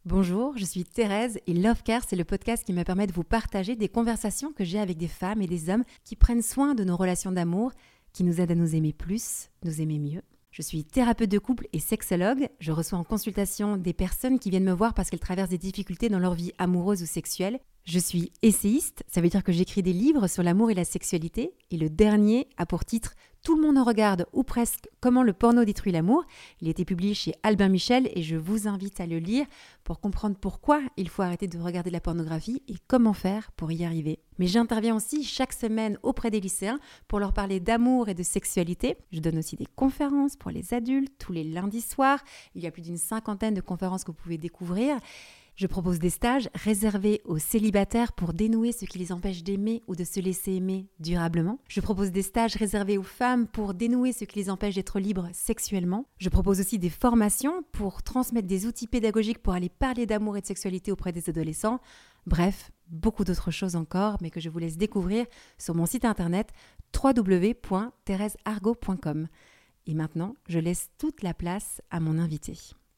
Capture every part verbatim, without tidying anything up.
Bonjour, je suis Thérèse et Love Care, c'est le podcast qui me permet de vous partager des conversations que j'ai avec des femmes et des hommes qui prennent soin de nos relations d'amour, qui nous aident à nous aimer plus, nous aimer mieux. Je suis thérapeute de couple et sexologue. Je reçois en consultation des personnes qui viennent me voir parce qu'elles traversent des difficultés dans leur vie amoureuse ou sexuelle. Je suis essayiste, ça veut dire que j'écris des livres sur l'amour et la sexualité. Et le dernier a pour titre « Tout le monde en regarde, ou presque, comment le porno détruit l'amour ». Il a été publié chez Albin Michel et je vous invite à le lire pour comprendre pourquoi il faut arrêter de regarder la pornographie et comment faire pour y arriver. Mais j'interviens aussi chaque semaine auprès des lycéens pour leur parler d'amour et de sexualité. Je donne aussi des conférences pour les adultes tous les lundis soirs. Il y a plus d'une cinquantaine de conférences que vous pouvez découvrir. Je propose des stages réservés aux célibataires pour dénouer ce qui les empêche d'aimer ou de se laisser aimer durablement. Je propose des stages réservés aux femmes pour dénouer ce qui les empêche d'être libres sexuellement. Je propose aussi des formations pour transmettre des outils pédagogiques pour aller parler d'amour et de sexualité auprès des adolescents. Bref, beaucoup d'autres choses encore, mais que je vous laisse découvrir sur mon site internet w w w point thérèse argot point com. Et maintenant, je laisse toute la place à mon invité.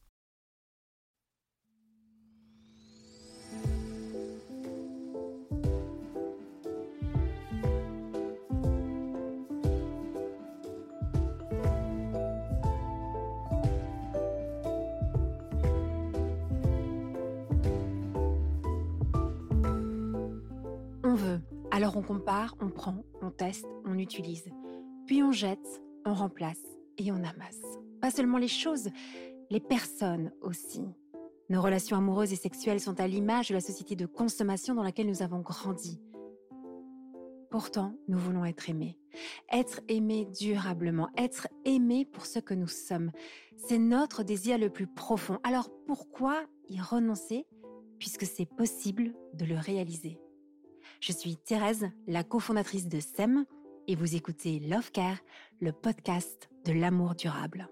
On veut, alors on compare, on prend, on teste, on utilise. Puis on jette, on remplace et on amasse. Pas seulement les choses, les personnes aussi. Nos relations amoureuses et sexuelles sont à l'image de la société de consommation dans laquelle nous avons grandi. Pourtant, nous voulons être aimés. Être aimés durablement, être aimés pour ce que nous sommes. C'est notre désir le plus profond. Alors pourquoi y renoncer puisque c'est possible de le réaliser ? Je suis Thérèse, la cofondatrice de S E M, et vous écoutez Love Care, le podcast de l'amour durable.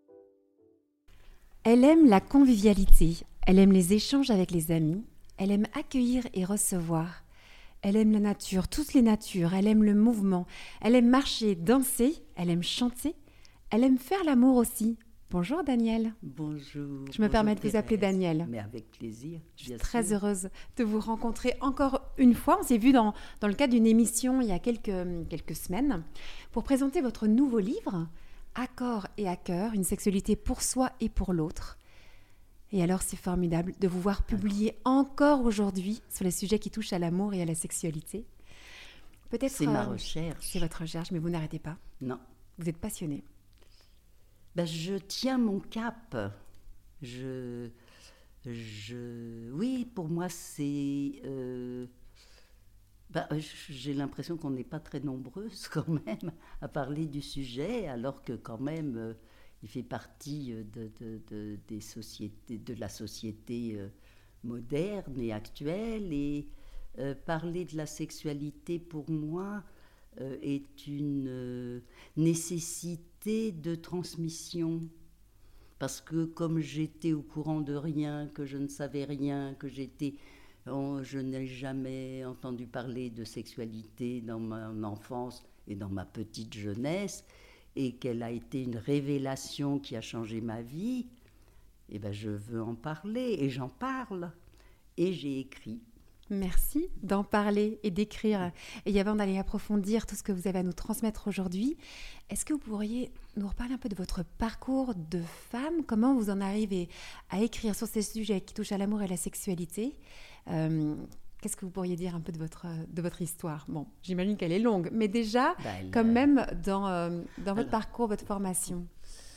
Elle aime la convivialité, elle aime les échanges avec les amis, elle aime accueillir et recevoir. Elle aime la nature, toutes les natures, elle aime le mouvement, elle aime marcher, danser, elle aime chanter, elle aime faire l'amour aussi. Bonjour Danielle. Bonjour. Je me bonjour permets de Thérèse. vous appeler Danielle. Mais avec plaisir. Je suis très sûr. heureuse de vous rencontrer encore une fois. On s'est vu dans, dans le cadre d'une émission il y a quelques, quelques semaines pour présenter votre nouveau livre, À corps et à cœur, une sexualité pour soi et pour l'autre. Et alors c'est formidable de vous voir publier encore aujourd'hui sur les sujets qui touchent à l'amour et à la sexualité. Peut-être, c'est ma euh, recherche. C'est votre recherche, mais vous n'arrêtez pas. Non. Vous êtes passionnée. Ben, je tiens mon cap. Je, je, oui, pour moi, c'est... Euh, ben, j'ai l'impression qu'on n'est pas très nombreuses quand même à parler du sujet, alors que quand même, euh, il fait partie de, de, de, des sociétés, de la société euh, moderne et actuelle. Et euh, parler de la sexualité, pour moi, euh, est une euh, nécessité de transmission. Parce que comme j'étais au courant de rien, que je ne savais rien, que j'étais, oh, je n'ai jamais entendu parler de sexualité dans mon enfance et dans ma petite jeunesse, et qu'elle a été une révélation qui a changé ma vie, eh ben je veux en parler, et j'en parle, et j'ai écrit. Merci d'en parler et d'écrire. Et avant d'aller approfondir tout ce que vous avez à nous transmettre aujourd'hui, est-ce que vous pourriez nous reparler un peu de votre parcours de femme ? Comment vous en arrivez à écrire sur ces sujets qui touchent à l'amour et à la sexualité ? euh, Qu'est-ce que vous pourriez dire un peu de votre, de votre histoire ? Bon, j'imagine qu'elle est longue, mais déjà, ben, quand même, dans, euh, dans votre alors, parcours, votre formation.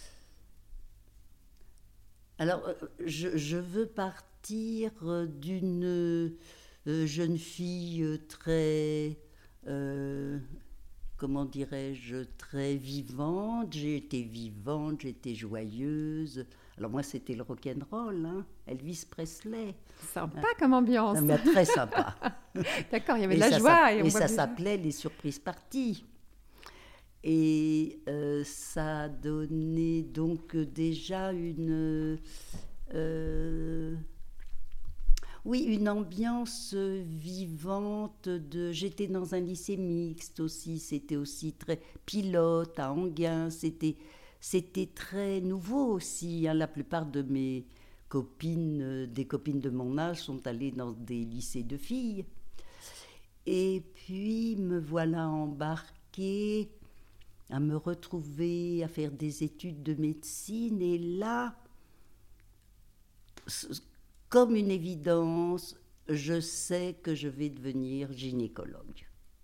Alors, je, je veux partir d'une... Euh, jeune fille très, euh, comment dirais-je, très vivante. J'ai été vivante, j'étais joyeuse. Alors moi, c'était le rock'n'roll, hein, Elvis Presley. Sympa comme ambiance. Non, mais très sympa. D'accord, il y avait et de la ça, joie. Et, et, on et ça déjà... s'appelait les surprises parties. Et euh, ça a donné donc déjà une... Euh, Oui, une ambiance vivante. De... J'étais dans un lycée mixte aussi, c'était aussi très pilote à Enghien, c'était, c'était très nouveau aussi. Hein. La plupart de mes copines, euh, des copines de mon âge sont allées dans des lycées de filles. Et puis me voilà embarquée à me retrouver à faire des études de médecine. Et là, comme une évidence, je sais que je vais devenir gynécologue.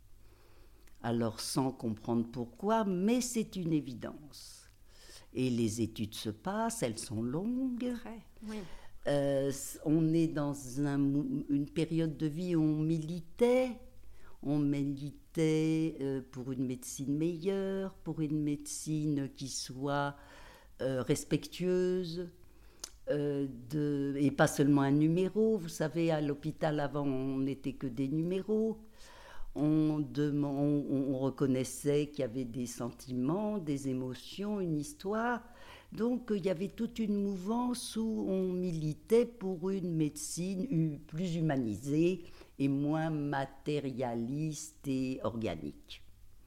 Alors sans comprendre pourquoi, mais c'est une évidence. Et les études se passent, elles sont longues. Très, oui. Euh, on est dans un, une période de vie où on militait. On militait euh, pour une médecine meilleure, pour une médecine qui soit euh, respectueuse, euh, de, et pas seulement un numéro. Vous savez, à l'hôpital avant, on n'était que des numéros. On, demande, on, on reconnaissait qu'il y avait des sentiments, des émotions, une histoire. Donc il y avait toute une mouvance où on militait pour une médecine plus humanisée et moins matérialiste et organique.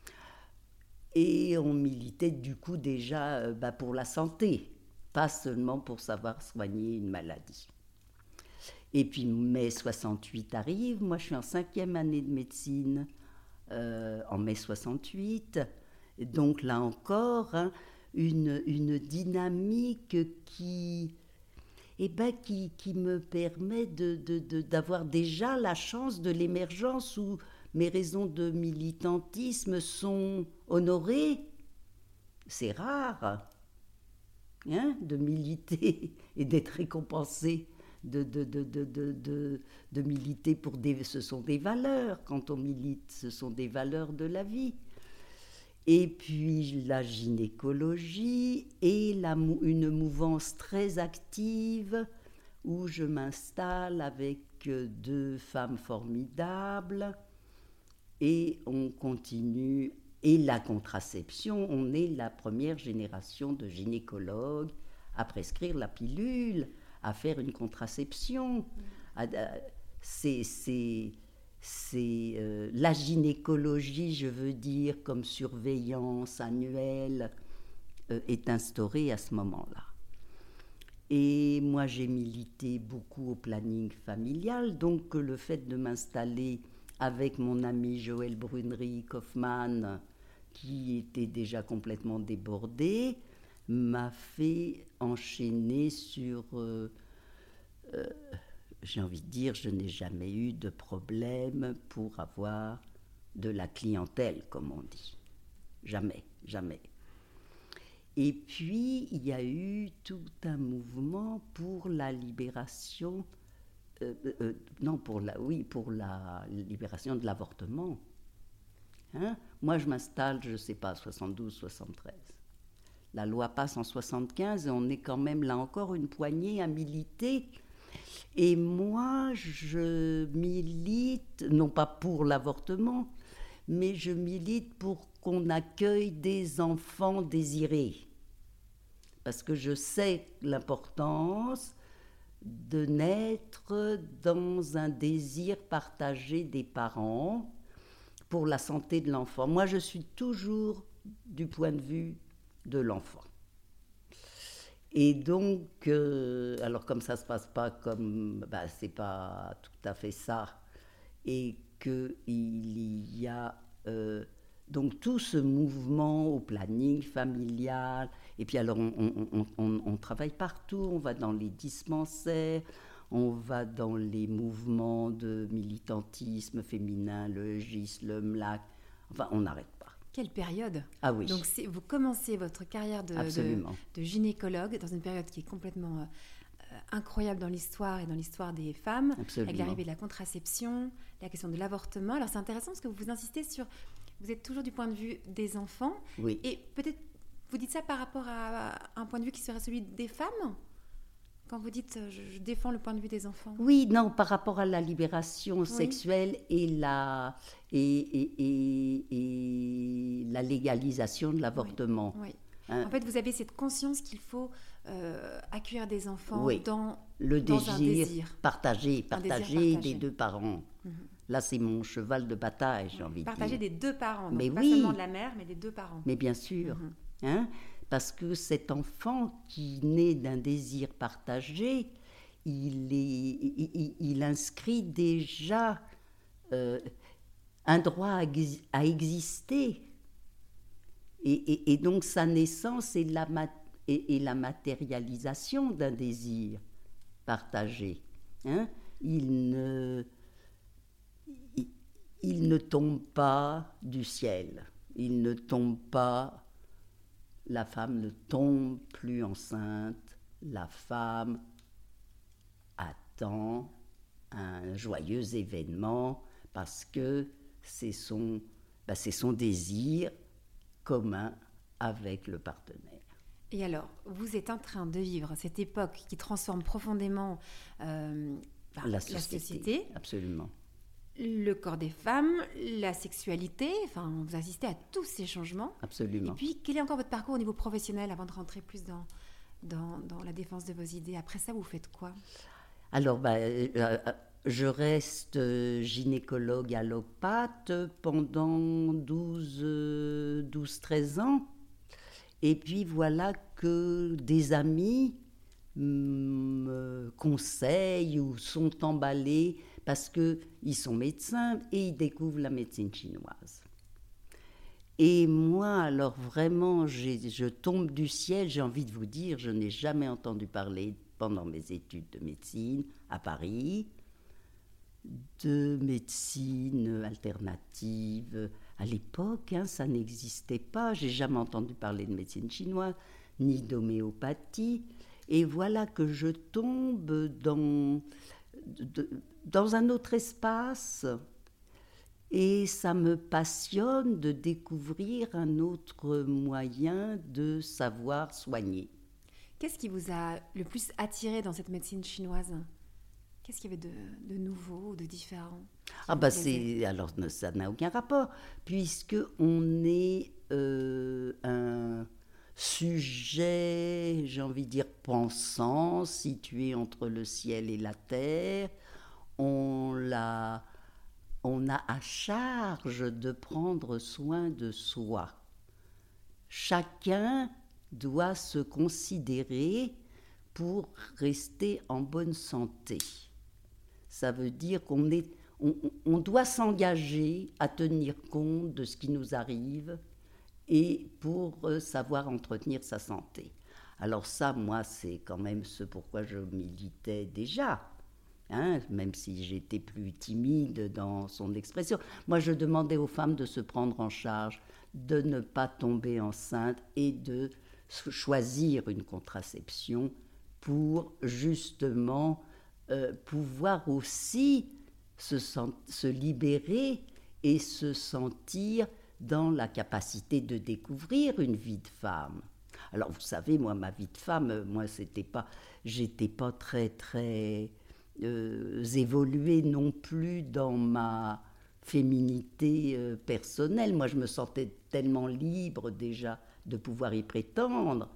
Et on militait du coup déjà euh, bah, pour la santé, pas seulement pour savoir soigner une maladie. Et puis mai soixante-huit arrive, moi je suis en cinquième année de médecine euh, en mai soixante-huit, donc là encore, hein, une, une dynamique qui, eh ben, qui, qui me permet de, de, de, d'avoir déjà la chance de l'émergence où mes raisons de militantisme sont honorées. C'est rare, hein, de militer et d'être récompensé. De, de, de, de, de, de, de militer pour des... Ce sont des valeurs, quand on milite, ce sont des valeurs de la vie. Et puis la gynécologie et la, une mouvance très active où je m'installe avec deux femmes formidables et on continue. Et la contraception, on est la première génération de gynécologues à prescrire la pilule, à faire une contraception. C'est, c'est, c'est euh, la gynécologie, je veux dire, comme surveillance annuelle, euh, est instaurée à ce moment-là. Et moi, j'ai milité beaucoup au planning familial, donc le fait de m'installer avec mon ami Joël Brunerie-Kaufmann, qui était déjà complètement débordé, m'a fait enchaîner sur... Euh, euh, j'ai envie de dire, je n'ai jamais eu de problème pour avoir de la clientèle, comme on dit. Jamais, jamais. Et puis, il y a eu tout un mouvement pour la libération... Euh, euh, non, pour la, oui, pour la libération de l'avortement. Hein? Moi, je m'installe, je ne sais pas, soixante-douze, soixante-treize. La loi passe en soixante-quinze et on est quand même, là encore, une poignée à militer. Et moi, je milite, non pas pour l'avortement, mais je milite pour qu'on accueille des enfants désirés. Parce que je sais l'importance de naître dans un désir partagé des parents pour la santé de l'enfant. Moi, je suis toujours du point de vue de l'enfant. Et donc, euh, alors comme ça ne se passe pas comme, bah, c'est pas tout à fait ça, et qu'il y a euh, donc tout ce mouvement au planning familial, et puis alors on, on, on, on, on travaille partout, on va dans les dispensaires, on va dans les mouvements de militantisme féminin, le G I S, le M L A C, enfin on n'arrête pas. Quelle période! Ah oui. Donc c'est, vous commencez votre carrière de, de, de gynécologue dans une période qui est complètement euh, incroyable dans l'histoire et dans l'histoire des femmes, Absolument. Avec l'arrivée de la contraception, la question de l'avortement. Alors c'est intéressant parce que vous insistez sur, vous êtes toujours du point de vue des enfants, oui. Et peut-être vous dites ça par rapport à un point de vue qui serait celui des femmes? Quand vous dites je, je défends le point de vue des enfants. Oui, non, par rapport à la libération oui. sexuelle et la, et, et, et, et la légalisation de l'avortement. Oui, oui. Hein? En fait, vous avez cette conscience qu'il faut euh, accueillir des enfants oui. dans, le dans désir, un désir partagé, partagé, désir partagé des deux parents. Mm-hmm. Là, c'est mon cheval de bataille, j'ai envie de dire. Partagé des deux parents, donc mais pas oui. seulement de la mère, mais des deux parents. Mais bien sûr, mm-hmm. hein? Parce que cet enfant qui naît d'un désir partagé, il, est, il, il inscrit déjà euh, un droit à, à exister. Et, et, et donc sa naissance est la, est, est la matérialisation d'un désir partagé. Hein? Il ne, il, il ne tombe pas du ciel. Il ne tombe pas, la femme ne tombe plus enceinte. La femme attend un joyeux événement parce que c'est son, ben c'est son désir commun avec le partenaire. Et alors, vous êtes en train de vivre cette époque qui transforme profondément euh, ben, la, la société, société. Absolument. Le corps des femmes, la sexualité, enfin, vous assistez à tous ces changements. Absolument. Et puis, quel est encore votre parcours au niveau professionnel avant de rentrer plus dans, dans, dans la défense de vos idées? Après ça, vous faites quoi? Alors, bah, euh, je reste gynécologue allopathe pendant douze treize ans. Et puis voilà que des amis me conseillent ou sont emballés parce qu'ils sont médecins et ils découvrent la médecine chinoise. Et moi, alors vraiment, j'ai, je tombe du ciel, j'ai envie de vous dire, je n'ai jamais entendu parler pendant mes études de médecine à Paris, de médecine alternative. À l'époque, hein, ça n'existait pas. J'ai jamais entendu parler de médecine chinoise, ni d'homéopathie. Et voilà que je tombe dans, de, dans un autre espace. Et ça me passionne de découvrir un autre moyen de savoir soigner. Qu'est-ce qui vous a le plus attiré dans cette médecine chinoise ? Qu'est-ce qu'il y avait de, de nouveau, de différent? Ah bah c'est, alors ça n'a aucun rapport, puisque on est euh, un sujet, j'ai envie de dire pensant, situé entre le ciel et la terre. On, l'a, on a à charge de prendre soin de soi. Chacun doit se considérer pour rester en bonne santé. Ça veut dire qu'on est, on, on doit s'engager à tenir compte de ce qui nous arrive et pour euh, savoir entretenir sa santé. Alors ça, moi, c'est quand même ce pourquoi je militais déjà, hein, même si j'étais plus timide dans son expression. Moi, je demandais aux femmes de se prendre en charge, de ne pas tomber enceinte et de choisir une contraception pour justement euh, pouvoir aussi se, sent, se libérer et se sentir dans la capacité de découvrir une vie de femme. Alors vous savez, moi, ma vie de femme, moi, c'était pas, j'étais pas très, très euh, évoluée non plus dans ma féminité euh, personnelle. Moi, je me sentais tellement libre déjà de pouvoir y prétendre.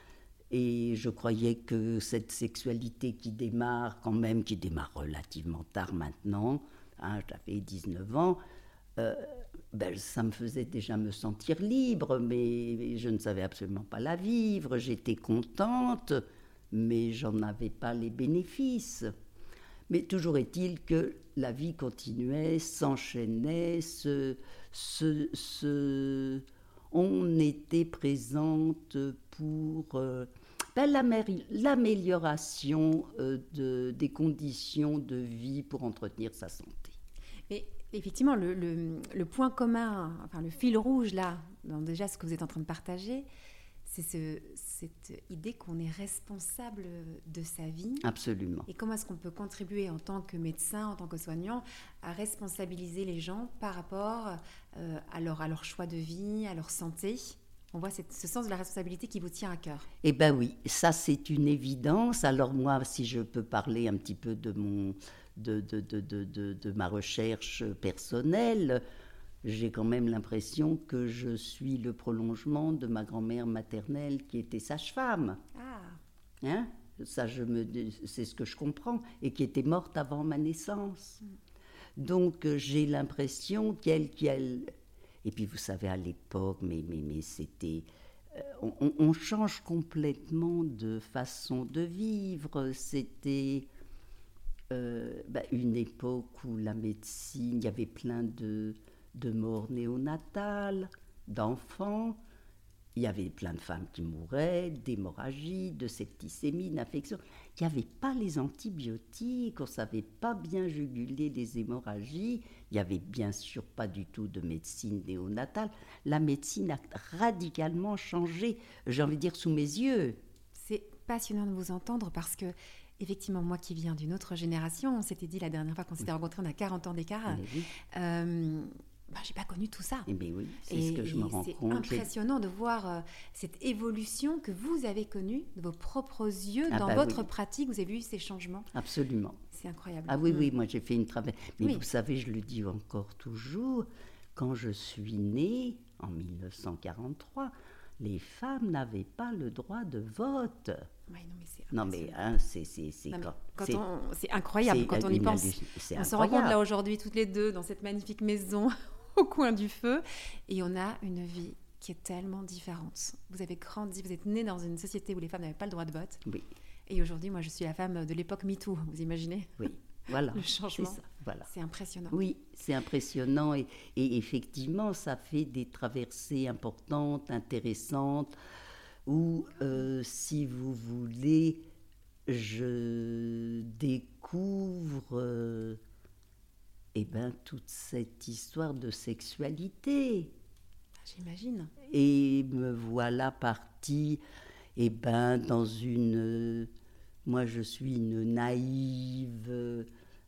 Et je croyais que cette sexualité qui démarre quand même, qui démarre relativement tard maintenant, hein, j'avais dix-neuf ans, euh, ben, ça me faisait déjà me sentir libre, mais je ne savais absolument pas la vivre. J'étais contente, mais j'en avais pas les bénéfices. Mais toujours est-il que la vie continuait, s'enchaînait, se, se, se... on était présente pour euh, ben, l'amélioration euh, de, des conditions de vie pour entretenir sa santé. Mais effectivement, le, le, le point commun, enfin le fil rouge là, dans déjà ce que vous êtes en train de partager, c'est ce, cette idée qu'on est responsable de sa vie. Absolument. Et comment est-ce qu'on peut contribuer en tant que médecin, en tant que soignant, à responsabiliser les gens par rapport euh, à, leur, à leur choix de vie, à leur santé. On voit cette, ce sens de la responsabilité qui vous tient à cœur. Eh bien oui, ça c'est une évidence. Alors moi, si je peux parler un petit peu de, mon, de, de, de, de, de, de ma recherche personnelle, j'ai quand même l'impression que je suis le prolongement de ma grand-mère maternelle qui était sage-femme. Ah. Hein? Ça, je me, c'est ce que je comprends, et qui était morte avant ma naissance. Mm. Donc j'ai l'impression qu'elle... qu'elle et puis vous savez, à l'époque, mais, mais, mais c'était... Euh, on, on change complètement de façon de vivre. C'était... euh, bah, une époque où la médecine, il y avait plein de, de morts néonatales, d'enfants. Il y avait plein de femmes qui mouraient, d'hémorragie, de septicémie, d'infection. Il n'y avait pas les antibiotiques, on ne savait pas bien juguler les hémorragies. Il n'y avait bien sûr pas du tout de médecine néonatale. La médecine a radicalement changé, j'ai envie de dire, sous mes yeux. C'est passionnant de vous entendre parce que, effectivement, moi qui viens d'une autre génération, on s'était dit la dernière fois qu'on s'était rencontrés, on a quarante ans d'écart. Oui. Euh, ben, j'ai pas connu tout ça. Eh bien oui, c'est et, ce que je me rends c'est compte. Impressionnant de voir euh, cette évolution que vous avez connue de vos propres yeux, Ah dans bah votre oui. pratique, vous avez vu ces changements. Absolument. C'est incroyable. Ah oui, Mm. oui, moi j'ai fait une travail. Mais Oui. vous savez, je le dis encore toujours, quand je suis née, en mille neuf cent quarante-trois, les femmes n'avaient pas le droit de vote. Oui, non, mais c'est Non mais impressionnant. hein, c'est c'est c'est Non, mais quand- quand c'est- on- c'est incroyable c'est quand on y une pense. halluc- c'est On se rend compte incroyable. là aujourd'hui, toutes les deux, dans cette magnifique maison au coin du feu, et on a une vie qui est tellement différente. Vous avez grandi, vous êtes né dans une société où les femmes n'avaient pas le droit de vote. Oui, Et aujourd'hui, moi, je suis la femme de l'époque MeToo, vous imaginez oui, voilà. le C'est changement. ça, voilà. C'est impressionnant. Oui, c'est impressionnant et, et effectivement, ça fait des traversées importantes, intéressantes, où, euh, si vous voulez, je découvre euh, eh ben, toute cette histoire de sexualité. J'imagine. Et me voilà partie eh ben, dans une... Moi, je suis une naïve, euh,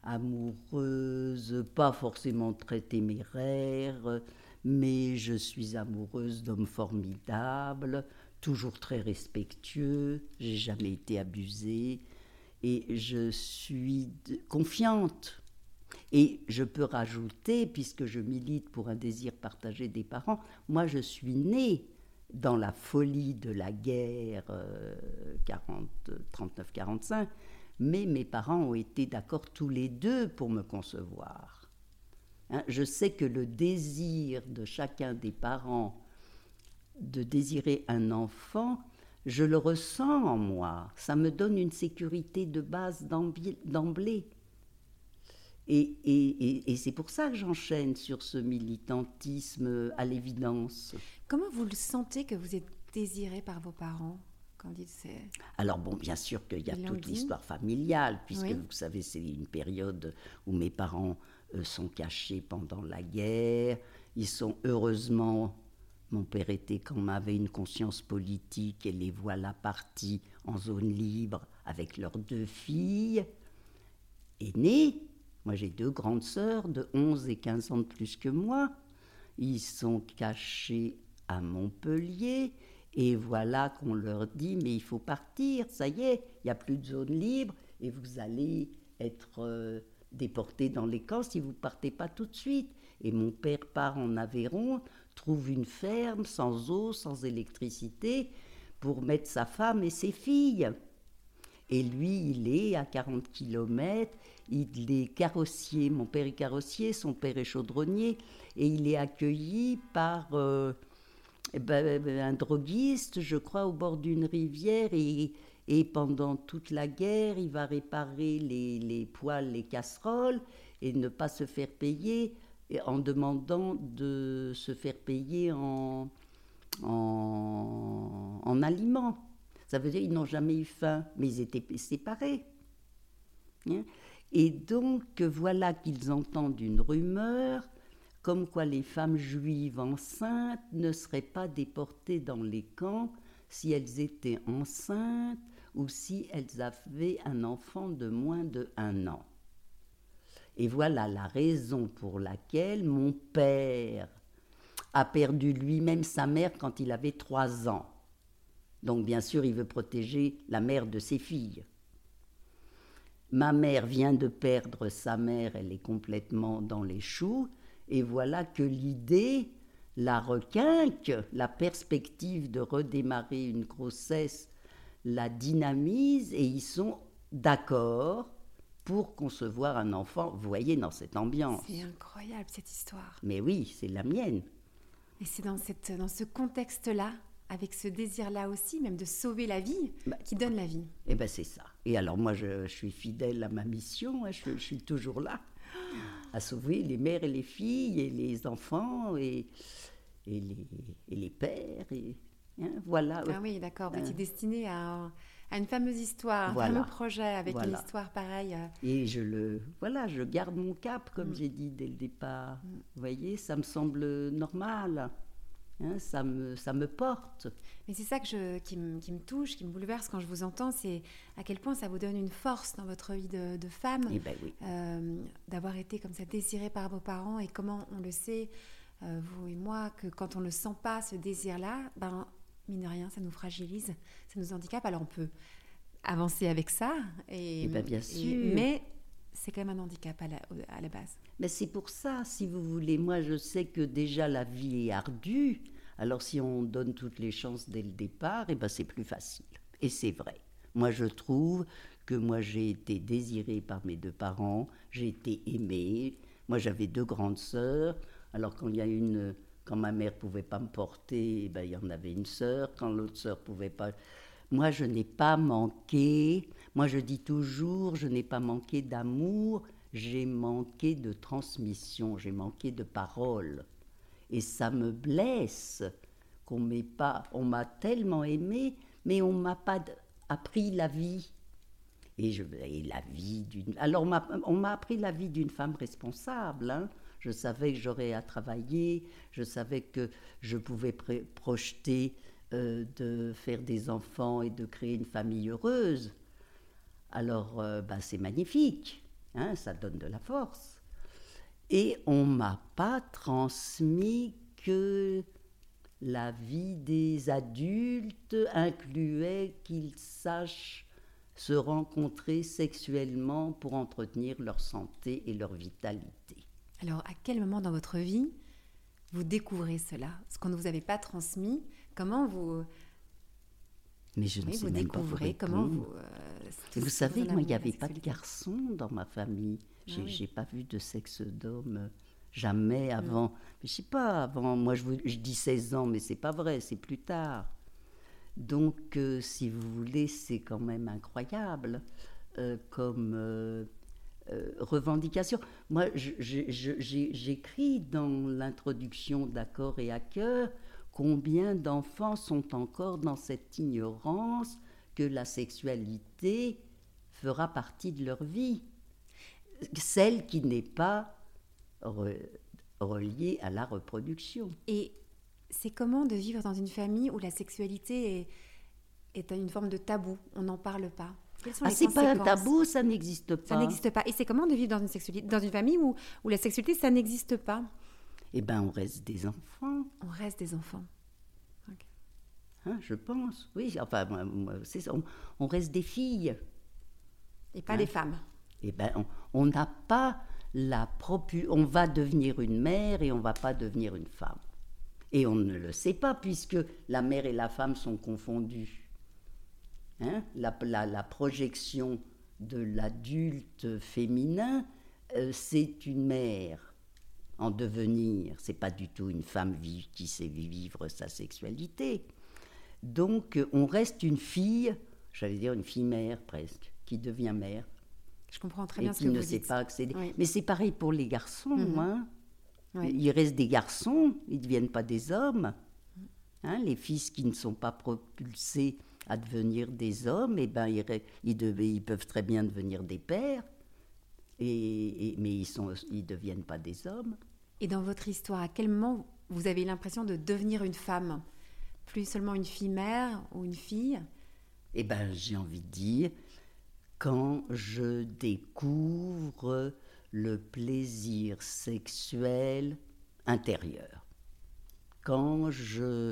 amoureuse, pas forcément très téméraire, mais je suis amoureuse d'hommes formidables, toujours très respectueux, j'ai jamais été abusée, et je suis de- confiante. Et je peux rajouter, puisque je milite pour un désir partagé des parents, moi je suis née dans la folie de la guerre euh, trente-neuf quarante-cinq, mais mes parents ont été d'accord tous les deux pour me concevoir. Hein, je sais que le désir de chacun des parents de désirer un enfant, je le ressens en moi. Ça me donne une sécurité de base d'emblée. Et, et, et, et c'est pour ça que j'enchaîne sur ce militantisme à l'évidence. Comment vous le sentez que vous êtes désirée par vos parents quand ils c'est... Alors bon, bien sûr qu'il y a Ils l'ont toute dit. l'histoire familiale, puisque Oui. vous savez, c'est une période où mes parents euh, sont cachés pendant la guerre. Ils sont heureusement, mon père était quand même avait une conscience politique, et les voilà partis en zone libre avec leurs deux filles aînées. Moi, j'ai deux grandes sœurs de onze et quinze ans de plus que moi. Ils sont cachés à Montpellier. Et voilà qu'on leur dit, mais il faut partir, ça y est, il n'y a plus de zone libre et vous allez être euh, déportés dans les camps si vous ne partez pas tout de suite. Et mon père part en Aveyron, trouve une ferme sans eau, sans électricité, pour mettre sa femme et ses filles. Et lui, il est à quarante kilomètres, il est carrossier, mon père est carrossier, son père est chaudronnier, et il est accueilli par euh, eh ben, un droguiste, je crois, au bord d'une rivière, et, et pendant toute la guerre, il va réparer les, les poêles, les casseroles, et ne pas se faire payer, et en demandant de se faire payer en, en, en aliments. Ça veut dire qu'ils n'ont jamais eu faim, mais ils étaient séparés. Hein? Et donc, voilà qu'ils entendent une rumeur, comme quoi les femmes juives enceintes ne seraient pas déportées dans les camps si elles étaient enceintes ou si elles avaient un enfant de moins de un an. Et voilà la raison pour laquelle mon père a perdu lui-même sa mère quand il avait trois ans. Donc, bien sûr, il veut protéger la mère de ses filles. Ma mère vient de perdre sa mère, elle est complètement dans les choux, et voilà que l'idée la requinque, la perspective de redémarrer une grossesse la dynamise, et ils sont d'accord pour concevoir un enfant. Vous voyez, dans cette ambiance. C'est incroyable, cette histoire. Mais oui, c'est la mienne. Et c'est dans, cette, dans ce contexte-là, avec ce désir-là aussi, même de sauver la vie, Bah, qui donne la vie. Eh bien, c'est ça. Et alors moi, je, je suis fidèle à ma mission, hein, je, je suis toujours là, à sauver les mères et les filles, et les enfants, et, et, les, et les pères, et hein, voilà. Ah oui, d'accord, vous Euh, étiez destinée à, à une fameuse histoire, voilà, un fameux projet avec voilà. une histoire pareille. euh. Et je le, voilà, je garde mon cap, comme Mm. j'ai dit dès le départ. Vous voyez, ça me semble normal, hein, ça me, ça me porte. Mais c'est ça que je, qui, me, qui me touche, qui me bouleverse quand je vous entends, c'est à quel point ça vous donne une force dans votre vie de, de femme, Eh ben oui. euh, d'avoir été comme ça désirée par vos parents, et comment on le sait, euh, vous et moi, que quand on ne sent pas ce désir-là, ben, mine de rien, ça nous fragilise, ça nous handicape. Alors on peut avancer avec ça, et, Eh ben, bien et- sûr. mais c'est quand même un handicap à la, à la base. Mais c'est pour ça, si vous voulez, moi je sais que déjà la vie est ardue, alors si on donne toutes les chances dès le départ, eh ben c'est plus facile. Et c'est vrai. Moi je trouve que moi j'ai été désirée par mes deux parents, j'ai été aimée. Moi j'avais deux grandes sœurs, alors quand il y a une, quand ma mère pouvait pas me porter, eh ben il y en avait une sœur, quand l'autre sœur pouvait pas. Moi je n'ai pas manqué, moi je dis toujours, je n'ai pas manqué d'amour, j'ai manqué de transmission, j'ai manqué de parole. Et ça me blesse qu'on m'ait pas, on m'a tellement aimé, mais on m'a pas d- appris la vie. Et, je, et la vie d'une. Alors on m'a, on m'a appris la vie d'une femme responsable. Hein. Je savais que j'aurais à travailler, je savais que je pouvais pré- projeter euh, de faire des enfants et de créer une famille heureuse. Alors euh, bah, c'est magnifique, hein, ça donne de la force. Et on ne m'a pas transmis que la vie des adultes incluait qu'ils sachent se rencontrer sexuellement pour entretenir leur santé et leur vitalité. Alors, à quel moment dans votre vie vous découvrez cela, ce qu'on ne vous avait pas transmis? Comment vous, Mais je ne oui, sais vous même pas vous découvrez, comment répondre. vous... euh, Et vous tout- savez, tout en moi, il n'y amour, avait la pas de sexualité. garçon dans ma famille. J'ai Ah oui. j'ai pas vu de sexe d'homme, euh, jamais avant. Mais je sais pas, avant, moi je, vous- je dis seize ans, mais c'est pas vrai, c'est plus tard. Donc, euh, si vous voulez, c'est quand même incroyable euh, comme euh, euh, revendication. Moi, je- je- je- j'ai- j'écris dans l'introduction d'Accord et à cœur combien d'enfants sont encore dans cette ignorance que la sexualité fera partie de leur vie, celle qui n'est pas re- reliée à la reproduction. Et c'est comment de vivre dans une famille où la sexualité est, est une forme de tabou, on n'en parle pas? Quelles sont Ah, les c'est pas un conséquences? tabou, ça n'existe pas. Ça n'existe pas. Et c'est comment de vivre dans une, sexualité, dans une famille où, où la sexualité, ça n'existe pas? Eh bien, on reste des enfants. On reste des enfants. Hein, je pense, oui, enfin, moi, moi, c'est ça, on, on reste des filles. Et pas Hein? des femmes. Eh ben, on- on n'a pas la propu... On va devenir une mère et on ne va pas devenir une femme. Et on ne le sait pas puisque la mère et la femme sont confondues. Hein? La, la, la projection de l'adulte féminin, euh, c'est une mère en devenir. C'est pas du tout une femme vi- qui sait vivre sa sexualité. Donc, on reste une fille, j'allais dire une fille-mère presque, qui devient mère Je comprends très et bien ce qui que ne vous sait dites. pas accéder. Oui. Mais c'est pareil pour les garçons. Mhm. Hein. Oui. Ils restent des garçons, ils ne deviennent pas des hommes. Hein, les fils qui ne sont pas propulsés à devenir des hommes, eh ben, ils, re- ils, dev- ils peuvent très bien devenir des pères, et, et- mais ils ne ils deviennent pas des hommes. Et dans votre histoire, à quel moment vous avez l'impression de devenir une femme? Plus seulement une fille-mère ou une fille? Eh ben, j'ai envie de dire, quand je découvre le plaisir sexuel intérieur, quand je,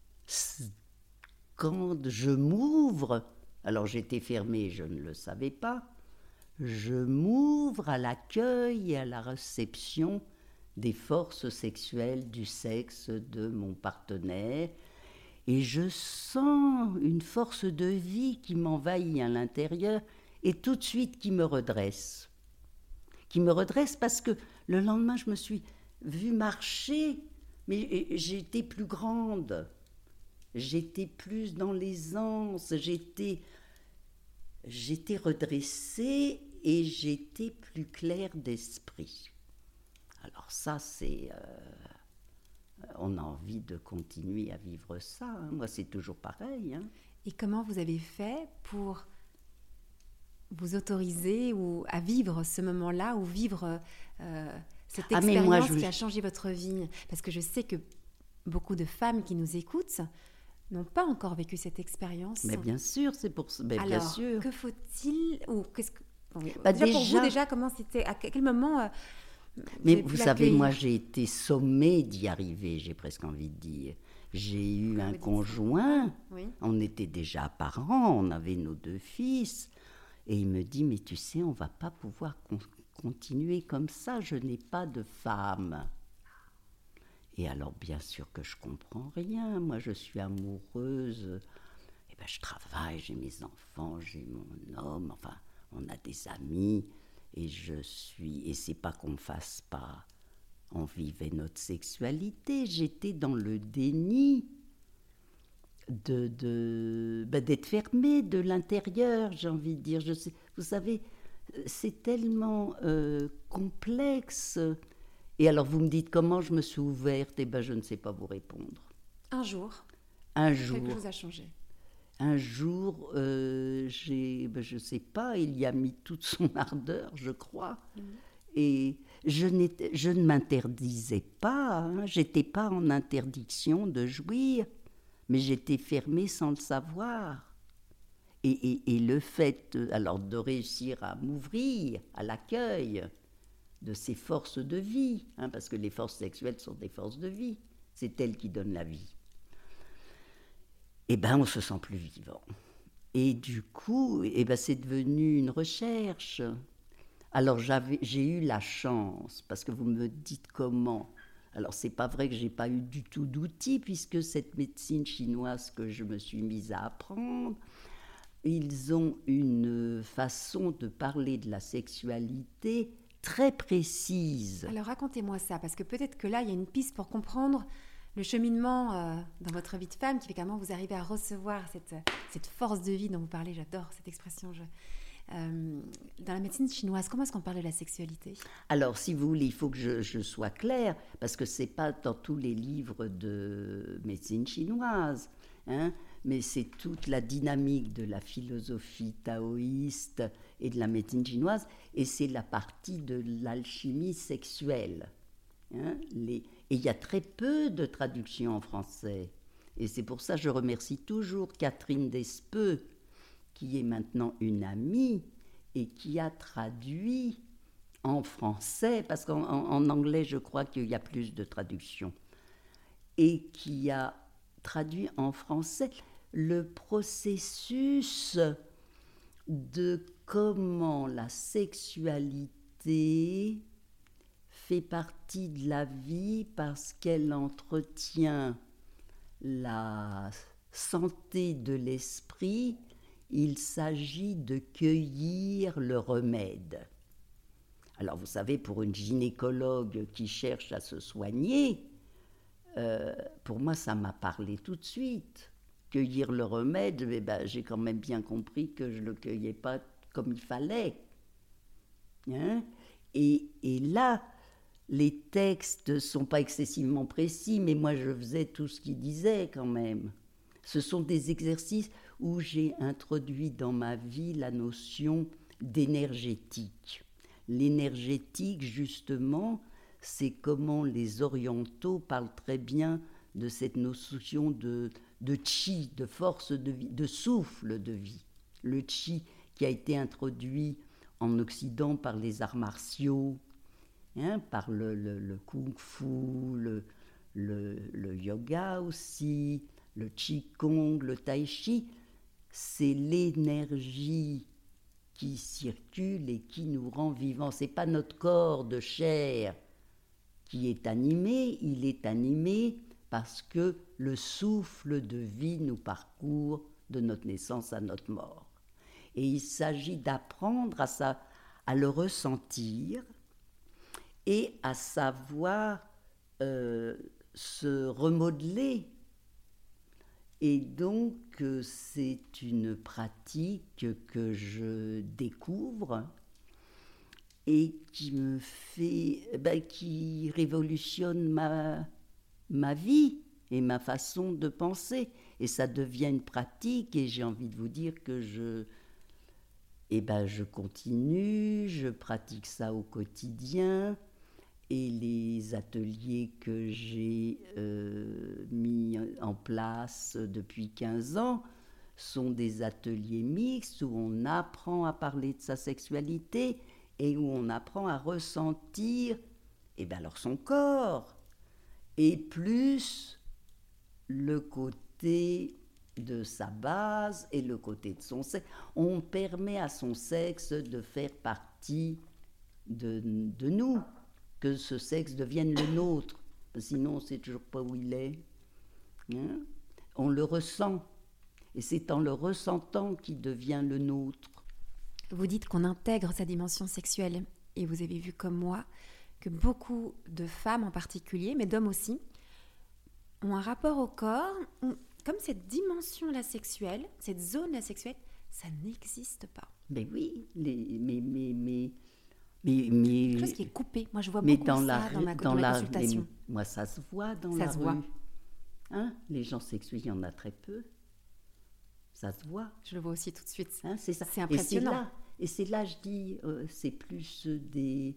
quand je m'ouvre, alors j'étais fermée, je ne le savais pas, je m'ouvre à l'accueil et à la réception des forces sexuelles du sexe de mon partenaire, et je sens une force de vie qui m'envahit à l'intérieur et tout de suite qui me redresse. Qui me redresse parce que le lendemain, je me suis vue marcher, mais j'étais plus grande, j'étais plus dans l'aisance, j'étais... j'étais redressée et j'étais plus claire d'esprit. Alors ça, c'est... Euh, on a envie de continuer à vivre ça. Hein. Moi, c'est toujours pareil. Hein. Et comment vous avez fait pour vous autoriser ou à vivre ce moment-là ou vivre euh, cette Ah, expérience moi, je... qui a changé votre vie? Parce que je sais que beaucoup de femmes qui nous écoutent n'ont pas encore vécu cette expérience. Mais bien sûr, c'est pour ça. Mais Alors, bien sûr. que faut-il ou qu'est-ce que bon, bah, déjà, déjà pour vous déjà comment c'était à quel moment euh, mais vous savez, moi, j'ai été sommée d'y arriver, j'ai presque envie de dire. J'ai eu un conjoint, oui. On était déjà parents, on avait nos deux fils, et il me dit, mais tu sais, on ne va pas pouvoir con- continuer comme ça, je n'ai pas de femme. Et alors, bien sûr que je ne comprends rien, moi, je suis amoureuse, et ben, je travaille, j'ai mes enfants, j'ai mon homme, enfin, on a des amis, et je suis, et c'est pas qu'on ne fasse pas... On vivait notre sexualité, j'étais dans le déni de, de, ben d'être fermée de l'intérieur, j'ai envie de dire. Je sais, vous savez, c'est tellement euh, complexe. Et alors vous me dites comment je me suis ouverte, et ben je ne sais pas vous répondre. Un jour, un jour, quelque chose a changé. Un jour, euh, j'ai, ben je ne sais pas, il y a mis toute son ardeur, je crois. Mmh. Et je, je ne m'interdisais pas, hein, j'étais pas en interdiction de jouir, mais j'étais fermée sans le savoir. Et, et, et le fait alors, de réussir à m'ouvrir à l'accueil de ces forces de vie, hein, parce que les forces sexuelles sont des forces de vie, c'est elles qui donnent la vie, eh bien on se sent plus vivant. Et du coup, eh ben, c'est devenu une recherche. Alors j'avais, j'ai eu la chance, parce que vous me dites comment. Alors c'est pas vrai que j'ai pas eu du tout d'outils, puisque cette médecine chinoise que je me suis mise à apprendre, ils ont une façon de parler de la sexualité très précise. Alors racontez-moi ça, parce que peut-être que là il y a une piste pour comprendre le cheminement euh, dans votre vie de femme, qui fait qu'à un moment vous arrivez à recevoir cette, cette force de vie dont vous parlez. J'adore cette expression. Je... Euh, dans la médecine chinoise, comment est-ce qu'on parle de la sexualité? Alors, si vous voulez, il faut que je, je sois claire, parce que ce n'est pas dans tous les livres de médecine chinoise, hein, mais c'est toute la dynamique de la philosophie taoïste et de la médecine chinoise, et c'est la partie de l'alchimie sexuelle. Hein, les... Et il y a très peu de traductions en français. Et c'est pour ça que je remercie toujours Catherine Despeux, qui est maintenant une amie et qui a traduit en français, parce qu'en en, en anglais, je crois qu'il y a plus de traductions, et qui a traduit en français le processus de comment la sexualité fait partie de la vie parce qu'elle entretient la santé de l'esprit. Il s'agit de cueillir le remède. Alors vous savez, pour une gynécologue qui cherche à se soigner, euh, pour moi ça m'a parlé tout de suite. Cueillir le remède, eh ben, j'ai quand même bien compris que je ne le cueillais pas comme il fallait. Hein? Et, et là, les textes ne sont pas excessivement précis, mais moi je faisais tout ce qu'il disait quand même. Ce sont des exercices où j'ai introduit dans ma vie la notion d'énergétique. L'énergétique, justement, c'est comment les orientaux parlent très bien de cette notion de, de chi, de force de vie, de souffle de vie. Le chi qui a été introduit en Occident par les arts martiaux, hein, par le, le, le kung-fu, le, le, le yoga aussi, le qigong, le tai chi, c'est l'énergie qui circule et qui nous rend vivants. Ce n'est pas notre corps de chair qui est animé, il est animé parce que le souffle de vie nous parcourt de notre naissance à notre mort. Et il s'agit d'apprendre à, sa, à le ressentir et à savoir euh, se remodeler Et donc, euh, c'est une pratique que je découvre et qui me fait, ben, qui révolutionne ma, ma vie et ma façon de penser. Et ça devient une pratique, et j'ai envie de vous dire que je, eh ben, je continue, je pratique ça au quotidien. Et les ateliers que j'ai euh, mis en place depuis quinze ans sont des ateliers mixtes où on apprend à parler de sa sexualité et où on apprend à ressentir eh ben alors son corps. Et plus le côté de sa base et le côté de son sexe. On permet à son sexe de faire partie de, de nous, que ce sexe devienne le nôtre. Sinon, on ne sait toujours pas où il est. Hein? On le ressent. Et c'est en le ressentant qu'il devient le nôtre. Vous dites qu'on intègre sa dimension sexuelle. Et vous avez vu comme moi que beaucoup de femmes en particulier, mais d'hommes aussi, ont un rapport au corps, comme cette dimension-là sexuelle, cette zone-là sexuelle, ça n'existe pas. Mais oui, les, mais, mais, mais, mais, mais... Quelque chose qui est coupé. Moi, je vois mais beaucoup dans ça la, dans ma, dans dans ma la, consultation. Mais, moi, ça se voit dans ça la se rue. Voit. Hein, les gens sexués, il y en a très peu. Ça se voit. Je le vois aussi tout de suite. Hein, c'est ça. C'est impressionnant. Et c'est là, et c'est là je dis, euh, c'est plus des,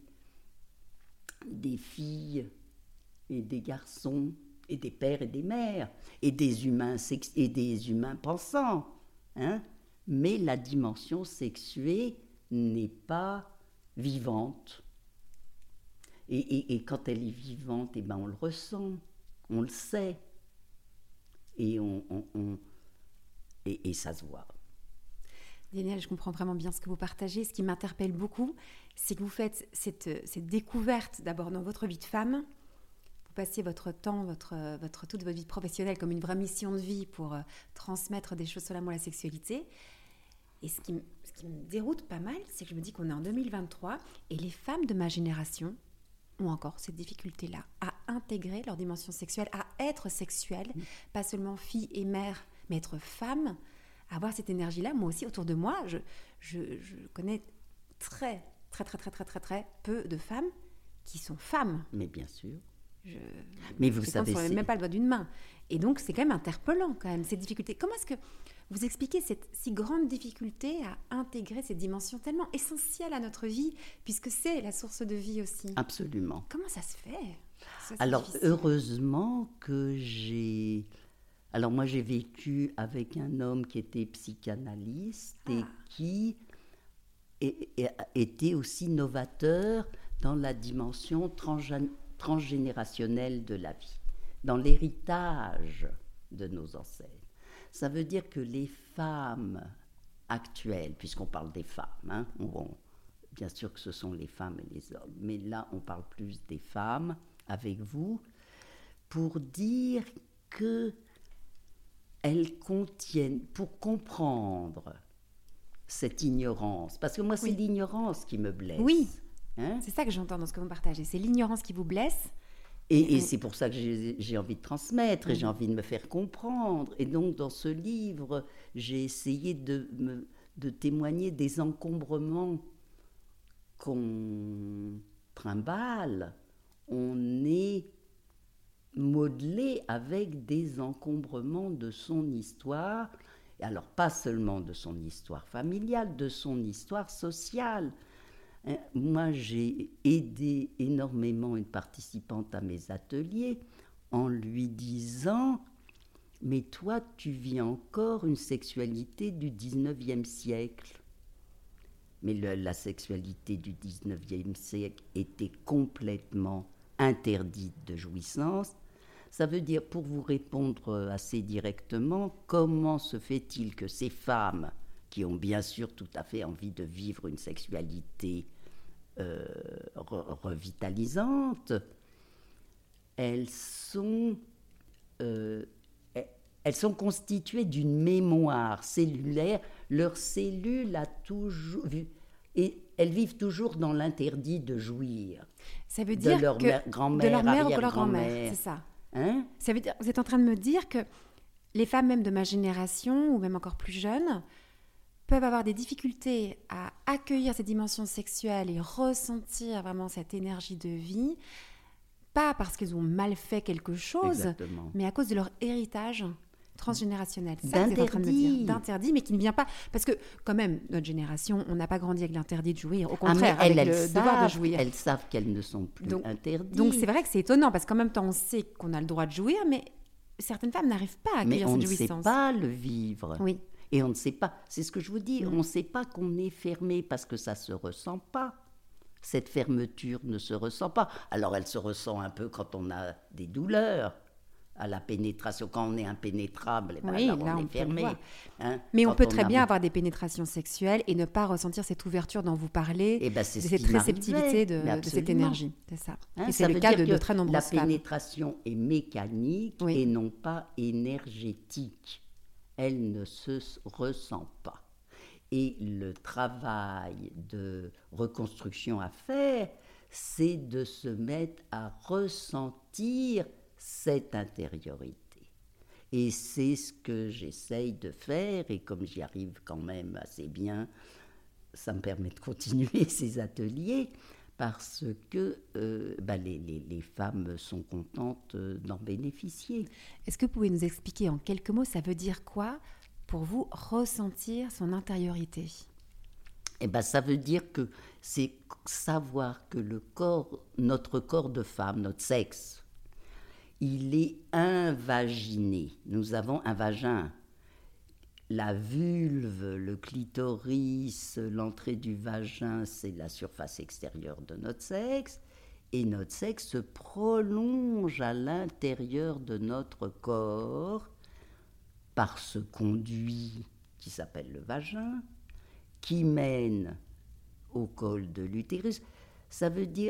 des filles et des garçons, et des pères et des mères, et des humains, sex- et des humains pensants. Hein, mais la dimension sexuée n'est pas vivante. Et, et, et quand elle est vivante, eh ben on le ressent, on le sait. Et, on, on, on, et, et ça se voit. Daniel, je comprends vraiment bien ce que vous partagez. Ce qui m'interpelle beaucoup, c'est que vous faites cette, cette découverte d'abord dans votre vie de femme. Vous passez votre temps, votre, votre, toute votre vie professionnelle comme une vraie mission de vie pour euh, transmettre des choses sur l'amour et la sexualité. Et ce qui, me, ce qui me déroute pas mal, c'est que je me dis qu'on est en deux mille vingt-trois et les femmes de ma génération ont encore cette difficulté-là à intégrer leur dimension sexuelle, à être sexuelle, mmh. pas seulement fille et mère, mais être femme, avoir cette énergie-là. Moi aussi, autour de moi, je, je, je connais très, très, très, très, très, très, très peu de femmes qui sont femmes. Mais bien sûr. Je, mais vous savez, c'est même pas le doigt d'une main. Et donc, c'est quand même interpellant, quand même, ces difficultés. Comment est-ce que vous expliquez cette si grande difficulté à intégrer ces dimensions tellement essentielles à notre vie, puisque c'est la source de vie aussi? Absolument. Comment ça se fait? Ça, Alors, difficile. heureusement que j'ai... Alors, moi, j'ai vécu avec un homme qui était psychanalyste ah. et qui est, est, était aussi novateur dans la dimension transgénérationnelle transgénérationnelle de la vie, dans l'héritage de nos ancêtres. Ça veut dire que les femmes actuelles, puisqu'on parle des femmes, hein, on, bien sûr que ce sont les femmes et les hommes, mais là on parle plus des femmes avec vous, pour dire que elles contiennent, pour comprendre cette ignorance, parce que moi c'est oui. l'ignorance qui me blesse. Oui. Hein? C'est ça que j'entends dans ce que vous partagez, c'est l'ignorance qui vous blesse. Et, et c'est pour ça que j'ai, j'ai envie de transmettre, mmh. et j'ai envie de me faire comprendre. Et donc, dans ce livre, j'ai essayé de, me, de témoigner des encombrements qu'on trimballe. On est modelé avec des encombrements de son histoire. Et alors, pas seulement de son histoire familiale, de son histoire sociale. Moi, j'ai aidé énormément une participante à mes ateliers en lui disant « Mais toi, tu vis encore une sexualité du dix-neuvième siècle. » Mais le, la sexualité du dix-neuvième siècle était complètement interdite de jouissance. Ça veut dire, pour vous répondre assez directement, comment se fait-il que ces femmes, qui ont bien sûr tout à fait envie de vivre une sexualité Euh, re- revitalisantes, elles sont, euh, elles sont constituées d'une mémoire cellulaire. Leurs cellules a toujours, et elles vivent toujours dans l'interdit de jouir. Ça veut dire de leur que mère, grand-mère, de leur mère ou de leur arrière-grand-mère. grand-mère, c'est ça. Hein? Ça veut dire, vous êtes en train de me dire que les femmes même de ma génération, ou même encore plus jeunes, peuvent avoir des difficultés à accueillir ces dimensions sexuelles et ressentir vraiment cette énergie de vie, pas parce qu'elles ont mal fait quelque chose, Exactement. mais à cause de leur héritage transgénérationnel. Ça, c'est en train de me dire. D'interdit, mais qui ne vient pas... Parce que, quand même, notre génération, on n'a pas grandi avec l'interdit de jouir. Au contraire, ah, elles, avec elles le savent, devoir de jouir. Elles savent qu'elles ne sont plus donc, interdites. Donc, c'est vrai que c'est étonnant, parce qu'en même temps, on sait qu'on a le droit de jouir, mais certaines femmes n'arrivent pas à accueillir cette jouissance. Mais on ne sait pas le vivre. Oui. Et on ne sait pas, c'est ce que je vous dis, Mm. on ne sait pas qu'on est fermé parce que ça ne se ressent pas. Cette fermeture ne se ressent pas. Alors, elle se ressent un peu quand on a des douleurs. À la pénétration, quand on est impénétrable, eh ben oui, alors là, on, on est fermé. Hein, mais on peut on très a... bien avoir des pénétrations sexuelles et ne pas ressentir cette ouverture dont vous parlez, eh ben, c'est de ce cette réceptivité de, de cette énergie. C'est ça. Hein, et c'est ça le cas de, que de très nombreuses la femmes. La pénétration est mécanique oui. et non pas énergétique. Elle ne se ressent pas. Et le travail de reconstruction à faire, c'est de se mettre à ressentir cette intériorité. Et c'est ce que j'essaye de faire, et comme j'y arrive quand même assez bien, ça me permet de continuer ces ateliers, parce que euh, bah les, les, les femmes sont contentes d'en bénéficier. Est-ce que vous pouvez nous expliquer en quelques mots, ça veut dire quoi pour vous, ressentir son intériorité? Eh ben, ça veut dire que c'est savoir que le corps, notre corps de femme, notre sexe, il est invaginé. Nous avons un vagin. La vulve, le clitoris, l'entrée du vagin, c'est la surface extérieure de notre sexe. Et notre sexe se prolonge à l'intérieur de notre corps par ce conduit qui s'appelle le vagin, qui mène au col de l'utérus. Ça veut dire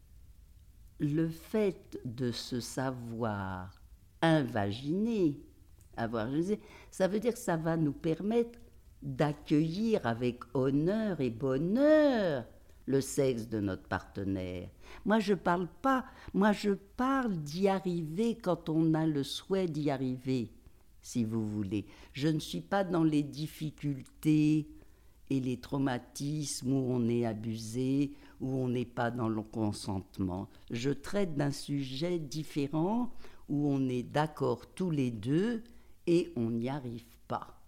le fait de se savoir invaginer, avoir, ça veut dire que ça va nous permettre d'accueillir avec honneur et bonheur le sexe de notre partenaire. Moi, je parle pas, moi je parle d'y arriver quand on a le souhait d'y arriver, si vous voulez. Je ne suis pas dans les difficultés et les traumatismes où on est abusé, où on n'est pas dans le consentement. Je traite d'un sujet différent où on est d'accord tous les deux et on n'y arrive pas.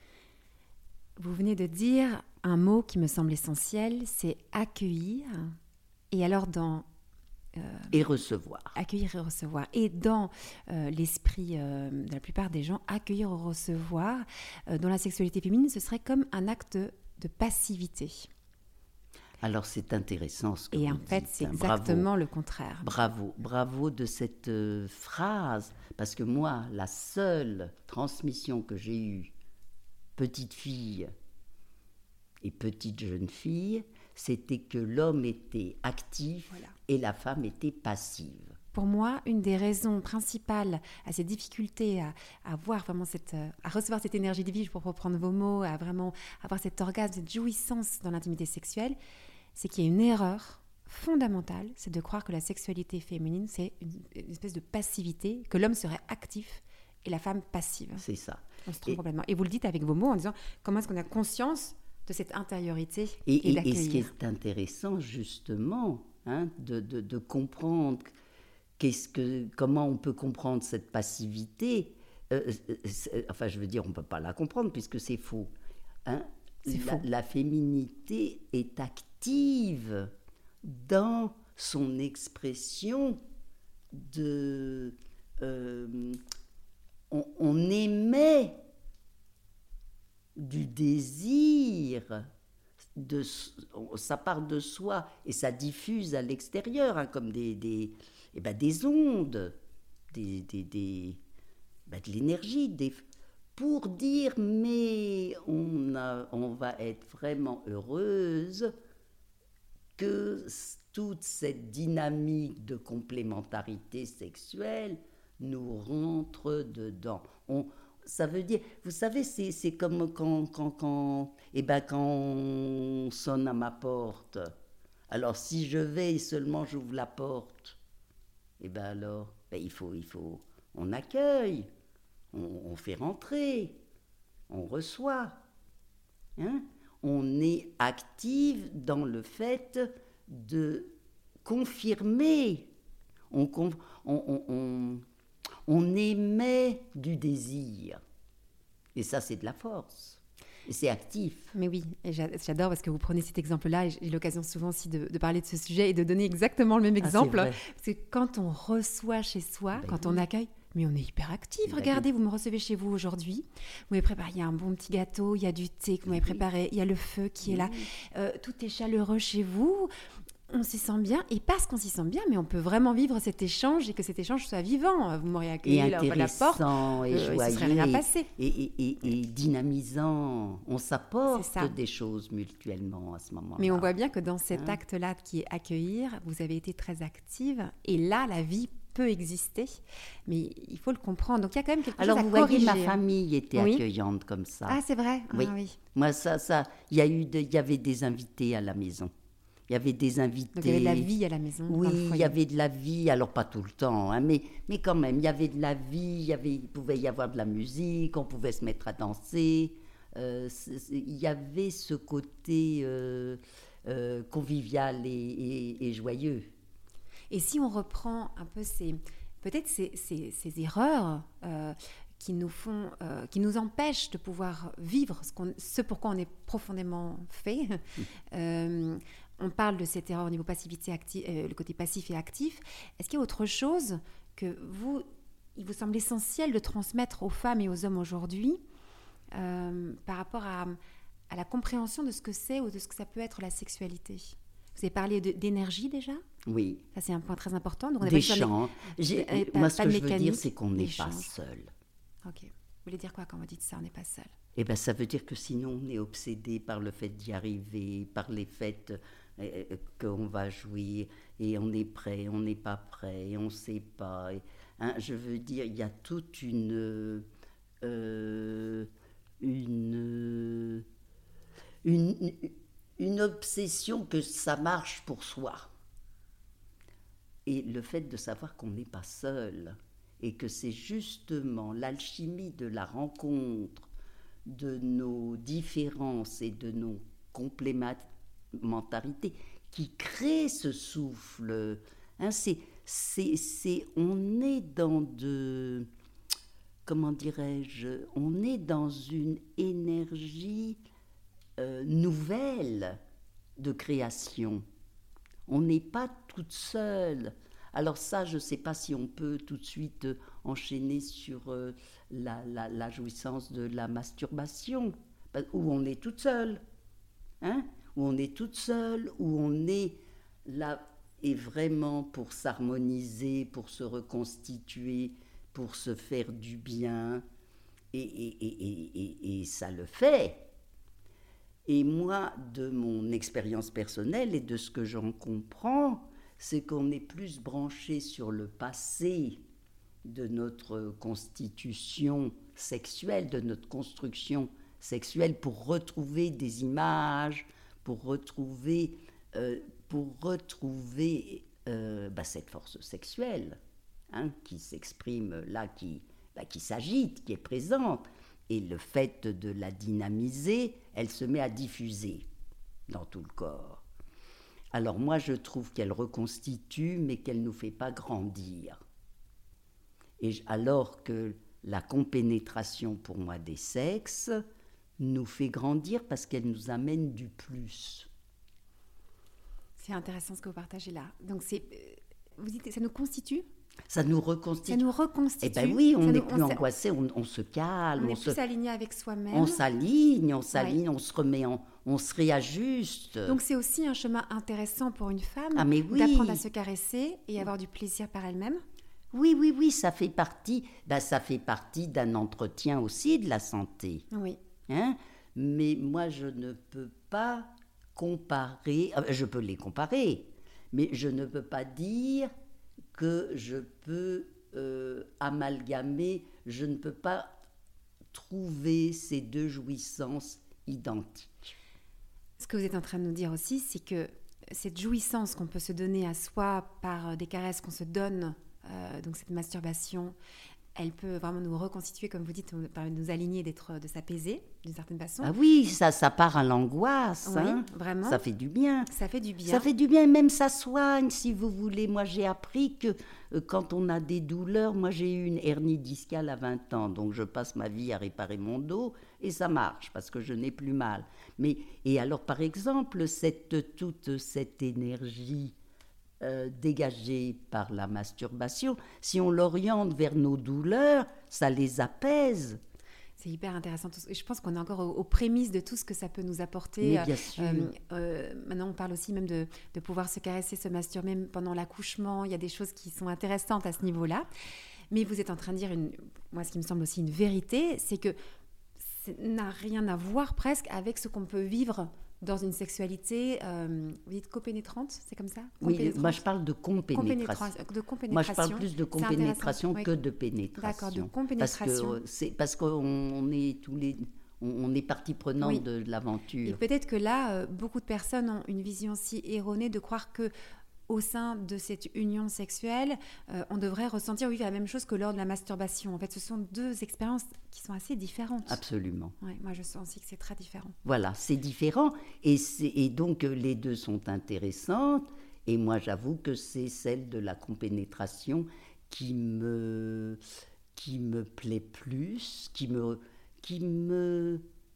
Vous venez de dire un mot qui me semble essentiel, c'est accueillir. Et alors dans... Euh, et recevoir. Accueillir et recevoir. Et dans euh, l'esprit euh, de la plupart des gens, accueillir et recevoir, euh, dans la sexualité féminine, ce serait comme un acte de passivité. Alors c'est intéressant ce que et vous en fait, dites. c'est hein. exactement bravo. le contraire. Bravo, bravo de cette euh, phrase, parce que moi, la seule transmission que j'ai eue, petite fille et petite jeune fille, c'était que l'homme était actif voilà. et la femme était passive. Pour moi, une des raisons principales à ces difficultés à, à, avoir vraiment cette, à recevoir cette énergie de vie, pour reprendre vos mots, à vraiment avoir cet orgasme, cette jouissance dans l'intimité sexuelle, c'est qu'il y a une erreur fondamentale, c'est de croire que la sexualité féminine, c'est une, une espèce de passivité, que l'homme serait actif et la femme passive. C'est ça. On se trompe et, complètement. Et vous le dites avec vos mots en disant comment est-ce qu'on a conscience de cette intériorité et, et, et d'accueillir. Et ce qui est intéressant, justement, hein, de, de, de comprendre qu'est-ce que, comment on peut comprendre cette passivité. Euh, enfin, je veux dire, on ne peut pas la comprendre puisque c'est faux. Hein. C'est la, faux. La féminité est active dans son expression de... Euh, on, on émet du désir, de, ça part de soi et ça diffuse à l'extérieur, hein, comme des, des, eh ben des ondes, des, des, des, ben de l'énergie, des, pour dire mais on, a, on va être vraiment heureuse que toute cette dynamique de complémentarité sexuelle nous rentre dedans. On, Ça veut dire, vous savez, c'est, c'est comme quand, quand, quand, eh ben, quand on sonne à ma porte. Alors, si je vais et seulement j'ouvre la porte, eh ben alors, ben, il faut, il faut, on accueille, on, on fait rentrer, on reçoit. Hein? On est active dans le fait de confirmer. On, on, on, on, on émet du désir. Et ça, c'est de la force. Et c'est actif. Mais oui, et j'adore parce que vous prenez cet exemple-là, et j'ai l'occasion souvent aussi de, de parler de ce sujet et de donner exactement le même exemple. Ah, parce que quand on reçoit chez soi, ben quand oui. on accueille, mais on est hyper actif. Ben Regardez, oui. vous me recevez chez vous aujourd'hui. Vous m'avez préparé, il y a un bon petit gâteau, il y a du thé que vous m'avez préparé, il y a le feu qui oui. est là. Euh, tout est chaleureux chez vous. On s'y sent bien, et parce qu'on s'y sent bien, mais on peut vraiment vivre cet échange et que cet échange soit vivant. Vous m'auriez accueilli là, à la porte, et euh, joyeux, il ne serait rien passé. Et, et, et, et dynamisant. On s'apporte des choses mutuellement à ce moment-là. Mais on voit bien que dans cet hein? acte-là qui est accueillir, vous avez été très active, et là, la vie peut exister, mais il faut le comprendre. Donc il y a quand même quelque Alors, chose à corriger. corriger. Alors vous voyez, ma famille était oui. accueillante comme ça. Ah, c'est vrai. Oui. Ah, oui. Moi, ça, ça, il y a eu, de, il y avait des invités à la maison. Il y avait des invités. Donc il y avait de la vie à la maison. Oui, il y avait de la vie, alors pas tout le temps, hein, mais, mais quand même, il y avait de la vie, il, y avait, il pouvait y avoir de la musique, on pouvait se mettre à danser. Euh, c'est, c'est, il y avait ce côté euh, euh, convivial et, et, et joyeux. Et si on reprend un peu ces, peut-être ces, ces, ces erreurs euh, qui nous font, euh, qui nous empêchent de pouvoir vivre ce, qu'on, ce pourquoi on est profondément fait. euh, on parle de cette erreur au niveau passivité active, euh, le côté passif et actif. Est-ce qu'il y a autre chose que vous, il vous semble essentiel de transmettre aux femmes et aux hommes aujourd'hui euh, par rapport à, à la compréhension de ce que c'est ou de ce que ça peut être la sexualité? Vous avez parlé de, d'énergie déjà? Oui. Ça, c'est un point très important. Donc, on des champs. J'ai, euh, moi, ce que je veux dire, c'est qu'on n'est pas seul. Ok. Vous voulez dire quoi quand vous dites ça, on n'est pas seul? Eh bien, ça veut dire que sinon, on est obsédé par le fait d'y arriver, par les faits euh, qu'on va jouir, et on est prêt, on n'est pas prêt, on ne sait pas. Et, hein, je veux dire, il y a toute une... Euh, une, une, une obsession que ça marche pour soi. Et le fait de savoir qu'on n'est pas seul, et que c'est justement l'alchimie de la rencontre, de nos différences et de nos complémentarités qui crée ce souffle. Hein, c'est, c'est, c'est, on est dans de... Comment dirais-je? On est dans une énergie euh, nouvelle de création. On n'est pas toute seule. Alors ça, je ne sais pas si on peut tout de suite enchaîner sur euh, la, la, la jouissance de la masturbation, où on est toute seule, hein, où on est toute seule, où on est là, et vraiment pour s'harmoniser, pour se reconstituer, pour se faire du bien, et, et, et, et, et, et ça le fait. Et moi, de mon expérience personnelle et de ce que j'en comprends, c'est qu'on est plus branché sur le passé de notre constitution sexuelle, de notre construction sexuelle, pour retrouver des images, pour retrouver, euh, pour retrouver euh, bah, cette force sexuelle, hein, qui s'exprime là, qui, bah, qui s'agite, qui est présente. Et le fait de la dynamiser, elle se met à diffuser dans tout le corps. Alors moi, je trouve qu'elle reconstitue, mais qu'elle ne nous fait pas grandir. Et alors que la compénétration, pour moi, des sexes, nous fait grandir parce qu'elle nous amène du plus. C'est intéressant ce que vous partagez là. Donc, c'est, vous dites, ça nous constitue ? Ça nous reconstitue. Ça nous reconstitue. Eh bien oui, on n'est nous, plus on angoissé, on, on se calme. On, on est se, plus aligné avec soi-même. On s'aligne, on s'aligne, ouais. on se remet en... On se réajuste. Donc c'est aussi un chemin intéressant pour une femme, ah, mais oui. d'apprendre à se caresser et avoir du plaisir par elle-même. Oui, oui, oui, ça fait partie, ben, ça fait partie d'un entretien aussi de la santé. Oui. Hein? Mais moi, je ne peux pas comparer, je peux les comparer, mais je ne peux pas dire que je peux euh, amalgamer, je ne peux pas trouver ces deux jouissances identiques. Ce que vous êtes en train de nous dire aussi, c'est que cette jouissance qu'on peut se donner à soi par des caresses qu'on se donne, euh, donc cette masturbation, elle peut vraiment nous reconstituer, comme vous dites, nous permet de nous aligner, d'être, de s'apaiser d'une certaine façon. Ah oui, ça, ça part à l'angoisse. Oui, hein. vraiment. Ça fait du bien. Ça fait du bien. Ça fait du bien, même ça soigne, si vous voulez. Moi, j'ai appris que euh, quand on a des douleurs, moi, j'ai eu une hernie discale à vingt ans, donc je passe ma vie à réparer mon dos, et ça marche, parce que je n'ai plus mal. Mais, et alors, par exemple, cette, toute cette énergie euh, dégagée par la masturbation, si on l'oriente vers nos douleurs, ça les apaise. C'est hyper intéressant. Et je pense qu'on est encore aux, aux prémices de tout ce que ça peut nous apporter. Mais bien sûr. Euh, euh, maintenant, on parle aussi même de, de pouvoir se caresser, se masturber même pendant l'accouchement. Il y a des choses qui sont intéressantes à ce niveau-là. Mais vous êtes en train de dire, une, moi, ce qui me semble aussi une vérité, c'est que ça n'a rien à voir presque avec ce qu'on peut vivre dans une sexualité, euh, vous dites copénétrante, c'est comme ça? Oui, moi je parle de compénétration. De compénétration. Moi je parle plus de compénétration que oui. de pénétration. D'accord, de compénétration. Parce que c'est parce qu'on est tous les, on est partie prenante oui. de, de l'aventure. Et peut-être que là, euh, beaucoup de personnes ont une vision si erronée de croire que au sein de cette union sexuelle, euh, on devrait ressentir oui, la même chose que lors de la masturbation. En fait, ce sont deux expériences qui sont assez différentes. Absolument. Ouais, moi, je sens aussi que c'est très différent. Voilà, c'est différent. Et, c'est, et donc, les deux sont intéressantes. Et moi, j'avoue que c'est celle de la compénétration qui me, qui me plaît plus, qui me, qui me,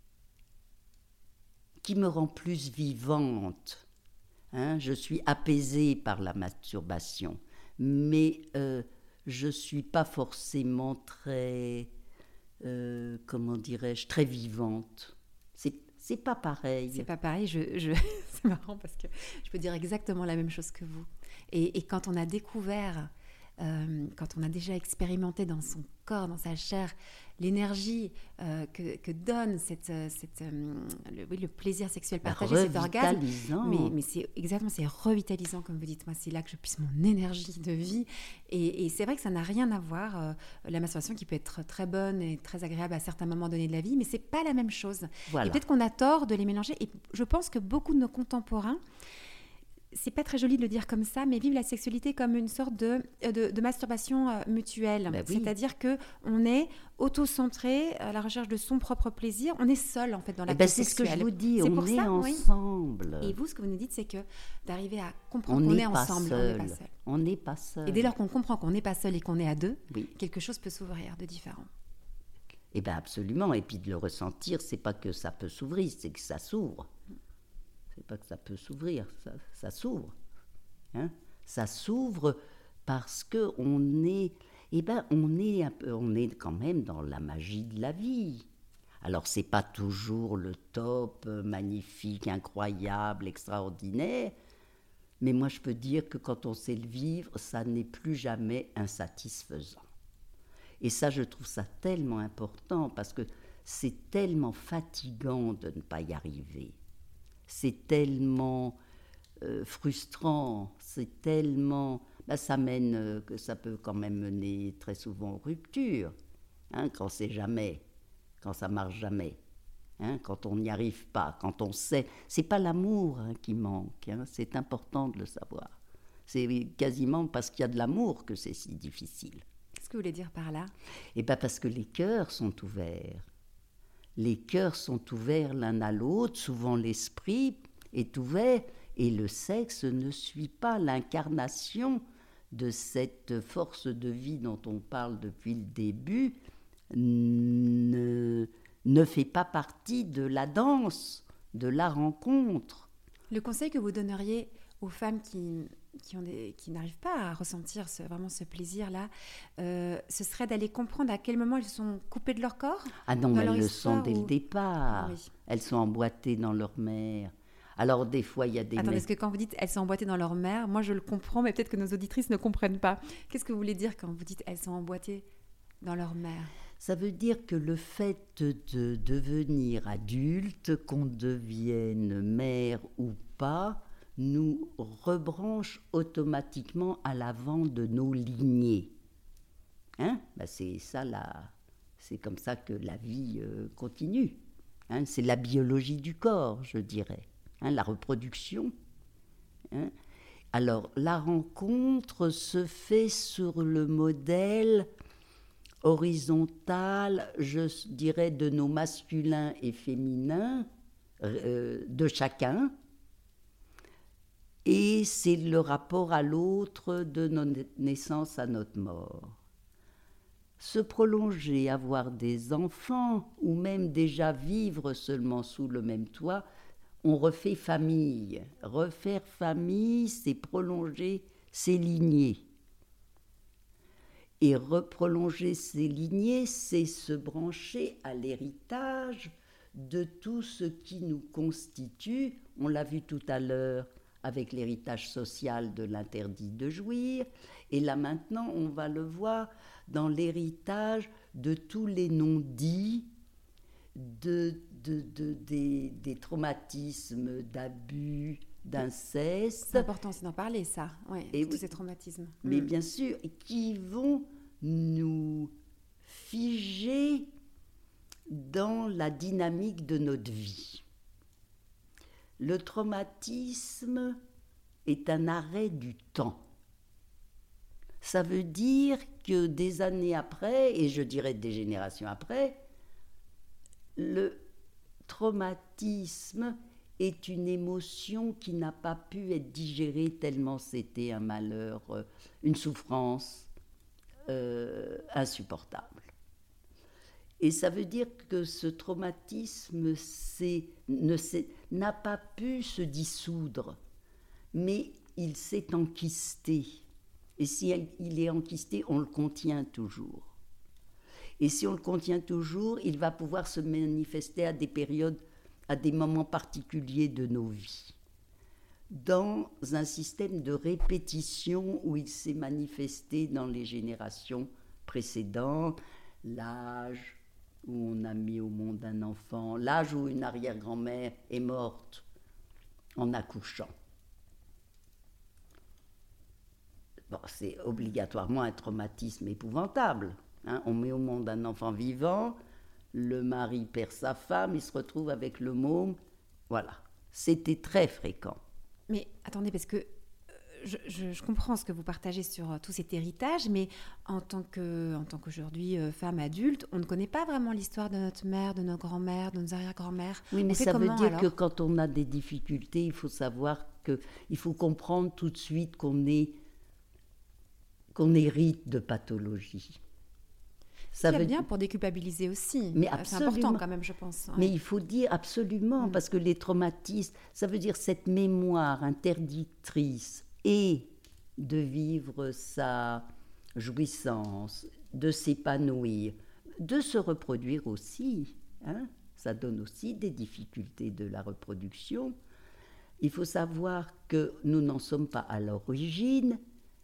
qui me rend plus vivante. Hein, je suis apaisée par la masturbation, mais euh, je ne suis pas forcément très, euh, comment dirais-je, très vivante. C'est, c'est pas pareil. C'est pas pareil, je, je... c'est marrant parce que je peux dire exactement la même chose que vous. Et, et quand on a découvert, euh, quand on a déjà expérimenté dans son corps, dans sa chair, l'énergie euh, que, que donne cette, cette, euh, le, oui, le plaisir sexuel partagé, cet orgasme. Mais, mais c'est exactement, c'est revitalisant, comme vous dites. Moi, c'est là que je puisse mon énergie de vie. Et, et c'est vrai que ça n'a rien à voir. Euh, la masturbation qui peut être très bonne et très agréable à certains moments donnés de la vie, mais c'est pas la même chose. Voilà. Et peut-être qu'on a tort de les mélanger. Et je pense que beaucoup de nos contemporains, c'est pas très joli de le dire comme ça, mais vivent la sexualité comme une sorte de, de, de masturbation euh, mutuelle. Ben oui. C'est-à-dire qu'on est auto-centré à la recherche de son propre plaisir. On est seul, en fait, dans l'acte ben sexuel. C'est ce que je vous dis, c'est on pour est ça, ensemble. Oui. Et vous, ce que vous nous dites, c'est que d'arriver à comprendre on qu'on est, est ensemble, seul. on n'est pas seul. On n'est pas seul. Et dès lors qu'on comprend qu'on n'est pas seul et qu'on est à deux, oui. quelque chose peut s'ouvrir de différent. Eh bien, absolument. Et puis de le ressentir, c'est pas que ça peut s'ouvrir, c'est que ça s'ouvre. C'est pas que ça peut s'ouvrir, ça, ça s'ouvre. Hein, ça s'ouvre parce que on est, eh ben, on est un peu, on est quand même dans la magie de la vie. Alors c'est pas toujours le top, magnifique, incroyable, extraordinaire, mais moi je peux dire que quand on sait le vivre, ça n'est plus jamais insatisfaisant. Et ça, je trouve ça tellement important parce que c'est tellement fatigant de ne pas y arriver. C'est tellement Euh, frustrant, c'est tellement... Ben, ça mène, euh, que ça peut quand même mener très souvent aux ruptures, hein, quand c'est jamais, quand ça marche jamais, hein, quand on n'y arrive pas, quand on sait... C'est pas l'amour hein, qui manque, hein, c'est important de le savoir. C'est quasiment parce qu'il y a de l'amour que c'est si difficile. Qu'est-ce que vous voulez dire par là? Eh bien, parce que les cœurs sont ouverts. Les cœurs sont ouverts l'un à l'autre, souvent l'esprit est ouvert... Et le sexe ne suit pas l'incarnation de cette force de vie dont on parle depuis le début, ne, ne fait pas partie de la danse, de la rencontre. Le conseil que vous donneriez aux femmes qui, qui, ont des, qui n'arrivent pas à ressentir ce, vraiment ce plaisir-là, euh, ce serait d'aller comprendre à quel moment elles sont coupées de leur corps? Ah non, mais elles le sont dès ou... le départ. Oui. Elles sont emboîtées dans leur mère. Alors, des fois, il y a des... Attendez, mecs... est-ce que quand vous dites « elles sont emboîtées dans leur mère », moi, je le comprends, mais peut-être que nos auditrices ne comprennent pas. Qu'est-ce que vous voulez dire quand vous dites « elles sont emboîtées dans leur mère » ? Ça veut dire que le fait de devenir adulte, qu'on devienne mère ou pas, nous rebranche automatiquement à l'avant de nos lignées. Hein ? Ben, c'est ça, la... c'est comme ça que la vie euh, continue. Hein ? C'est la biologie du corps, je dirais. Hein, la reproduction. Hein. Alors, la rencontre se fait sur le modèle horizontale, je dirais, de nos masculins et féminins, euh, de chacun. Et c'est le rapport à l'autre de notre naissance à notre mort. Se prolonger, avoir des enfants, ou même déjà vivre seulement sous le même toit, on refait famille. Refaire famille, c'est prolonger ses lignées. Et reprolonger ses lignées, c'est se brancher à l'héritage de tout ce qui nous constitue. On l'a vu tout à l'heure avec l'héritage social de l'interdit de jouir. Et là maintenant, on va le voir dans l'héritage de tous les non-dits, de, de, de, des, des traumatismes d'abus, d'inceste. C'est important aussi d'en parler, ça, ouais, et tous oui, ces traumatismes. Mais mm. bien sûr, qui vont nous figer dans la dynamique de notre vie. Le traumatisme est un arrêt du temps. Ça veut dire que des années après, et je dirais des générations après, le traumatisme est une émotion qui n'a pas pu être digérée tellement c'était un malheur, une souffrance euh, insupportable. Et ça veut dire que ce traumatisme c'est, ne s'est, n'a pas pu se dissoudre, mais il s'est enquisté. Et si il est enquisté, on le contient toujours. Et si on le contient toujours, il va pouvoir se manifester à des périodes, à des moments particuliers de nos vies. Dans un système de répétition où il s'est manifesté dans les générations précédentes, l'âge où on a mis au monde un enfant, l'âge où une arrière-grand-mère est morte en accouchant. Bon, c'est obligatoirement un traumatisme épouvantable. Hein. On met au monde un enfant vivant, le mari perd sa femme, il se retrouve avec le môme. Voilà, c'était très fréquent. Mais attendez, parce que je, je, je comprends ce que vous partagez sur euh, tout cet héritage, mais en tant que, en tant qu'aujourd'hui euh, femme adulte, on ne connaît pas vraiment l'histoire de notre mère, de nos grands-mères, de nos arrière-grands-mères. Oui, mais on fait ça comment, veut dire alors que quand on a des difficultés, il faut savoir que, il faut comprendre tout de suite qu'on est, qu'on hérite de pathologies. Ça veut bien pour déculpabiliser aussi. Mais c'est important quand même, je pense. Ouais. Mais il faut dire absolument, mmh. parce que les traumatismes, ça veut dire cette mémoire interdictrice et de vivre sa jouissance, de s'épanouir, de se reproduire aussi. Hein, ça donne aussi des difficultés de la reproduction. Il faut savoir que nous n'en sommes pas à l'origine,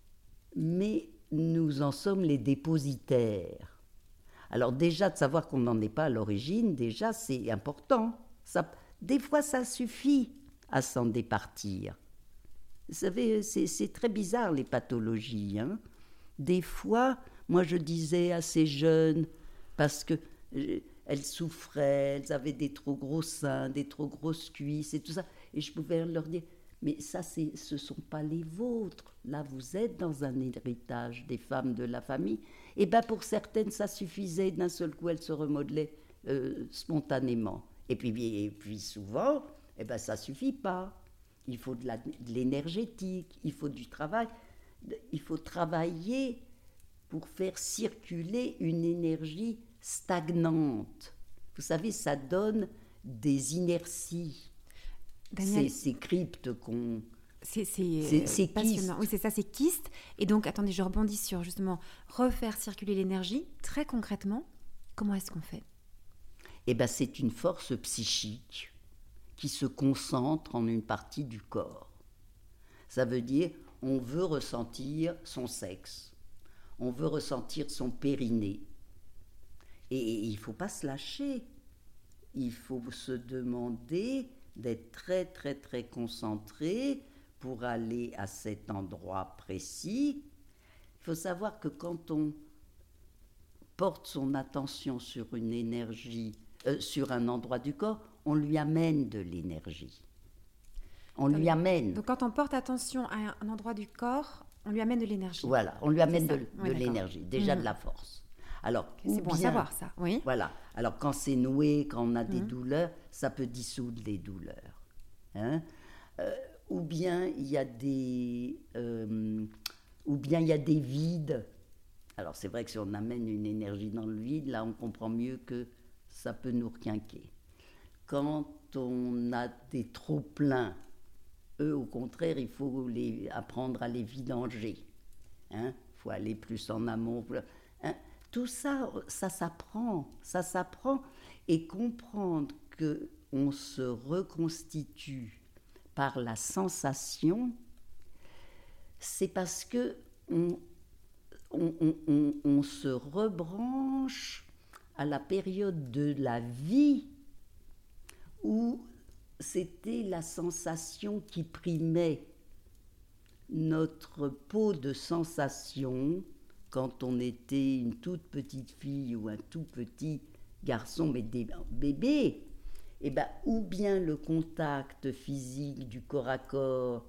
mais nous en sommes les dépositaires. Alors déjà, de savoir qu'on n'en est pas à l'origine, déjà, c'est important. Ça, des fois, ça suffit à s'en départir. Vous savez, c'est, c'est très bizarre, les pathologies. Hein. Des fois, moi, je disais à ces jeunes, parce que euh, elles souffraient, elles avaient des trop gros seins, des trop grosses cuisses et tout ça, et je pouvais leur dire, mais ça, c'est, ce ne sont pas les vôtres. Là, vous êtes dans un héritage des femmes de la famille. Et bien, pour certaines, ça suffisait. D'un seul coup, elles se remodelaient euh, spontanément. Et puis, et puis souvent, eh ben, ça ne suffit pas. Il faut de, la, de l'énergétique, il faut du travail. Il faut travailler pour faire circuler une énergie stagnante. Vous savez, ça donne des inerties. Daniel, ces, ces cryptes qu'on... C'est, c'est, c'est, c'est passionnant. Oui, c'est ça, c'est kyste. Et donc, attendez, je rebondis sur justement refaire circuler l'énergie. Très concrètement, comment est-ce qu'on fait ? Eh bien, c'est une force psychique qui se concentre en une partie du corps. Ça veut dire, on veut ressentir son sexe, on veut ressentir son périnée. Et, et il ne faut pas se lâcher. Il faut se demander d'être très, très, très concentré pour aller à cet endroit précis. Il faut savoir que quand on porte son attention sur une énergie, euh, sur un endroit du corps, on lui amène de l'énergie. On donc, lui amène. Donc quand on porte attention à un endroit du corps, on lui amène de l'énergie. Voilà, on lui amène de, ouais, de l'énergie, déjà mmh. de la force. Alors, c'est bon à savoir ça, oui. Voilà. Alors, quand c'est noué, quand on a des Mmh. douleurs, ça peut dissoudre les douleurs. Hein? Euh, ou bien il y a des, euh, ou bien il y a des vides. Alors, c'est vrai que si on amène une énergie dans le vide, là, on comprend mieux que ça peut nous requinquer. Quand on a des trop-pleins, eux, au contraire, il faut les, apprendre à les vidanger. Hein? Il faut aller plus en amont. Hein? Tout ça, ça s'apprend, ça s'apprend. Et comprendre qu'on se reconstitue par la sensation, c'est parce que on, on, on, on, on se rebranche à la période de la vie où c'était la sensation qui primait. Notre pot de sensation, quand on était une toute petite fille ou un tout petit garçon, mais des bébés, eh ben, ou bien le contact physique du corps à corps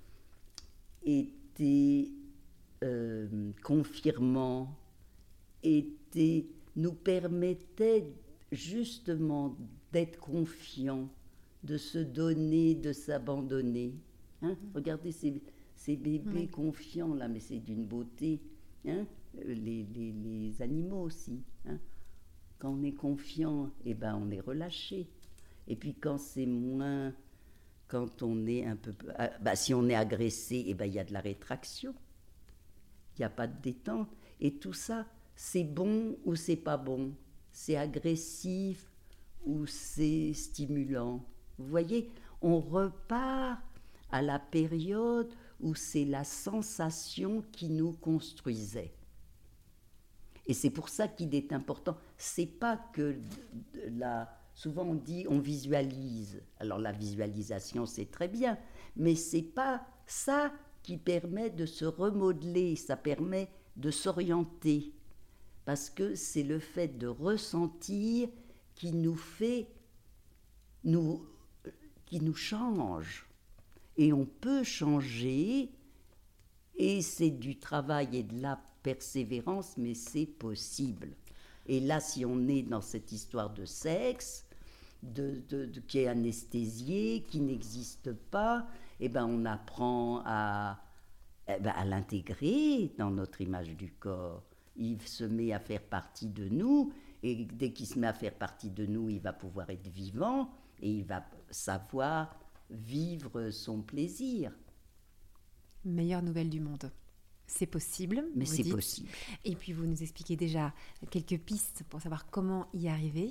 était euh, confirmant, était, nous permettait justement d'être confiants, de se donner, de s'abandonner. Hein? Regardez ces, ces bébés oui. confiants là, mais c'est d'une beauté. Hein? Les, les, les animaux aussi. Hein? Quand on est confiant, eh ben, on est relâché. Et puis quand c'est moins, quand on est un peu, bah, si on est agressé, eh ben, il y a de la rétraction. Il n'y a pas de détente. Et tout ça, c'est bon ou c'est pas bon. C'est agressif ou c'est stimulant. Vous voyez, on repart à la période où c'est la sensation qui nous construisait. Et c'est pour ça qu'il est important. C'est pas que la... Souvent on dit on visualise. Alors la visualisation c'est très bien, mais c'est pas ça qui permet de se remodeler, ça permet de s'orienter. Parce que c'est le fait de ressentir qui nous fait, nous, qui nous change. Et on peut changer, et c'est du travail et de la persévérance, mais c'est possible. Et là, si on est dans cette histoire de sexe, de, de, de, qui est anesthésié, qui n'existe pas, eh ben on apprend à, eh ben à l'intégrer dans notre image du corps. Il se met à faire partie de nous, et dès qu'il se met à faire partie de nous, il va pouvoir être vivant, et il va savoir vivre son plaisir. Meilleure nouvelle du monde. C'est possible. Mais c'est dites. possible. Et puis vous nous expliquez déjà quelques pistes pour savoir comment y arriver.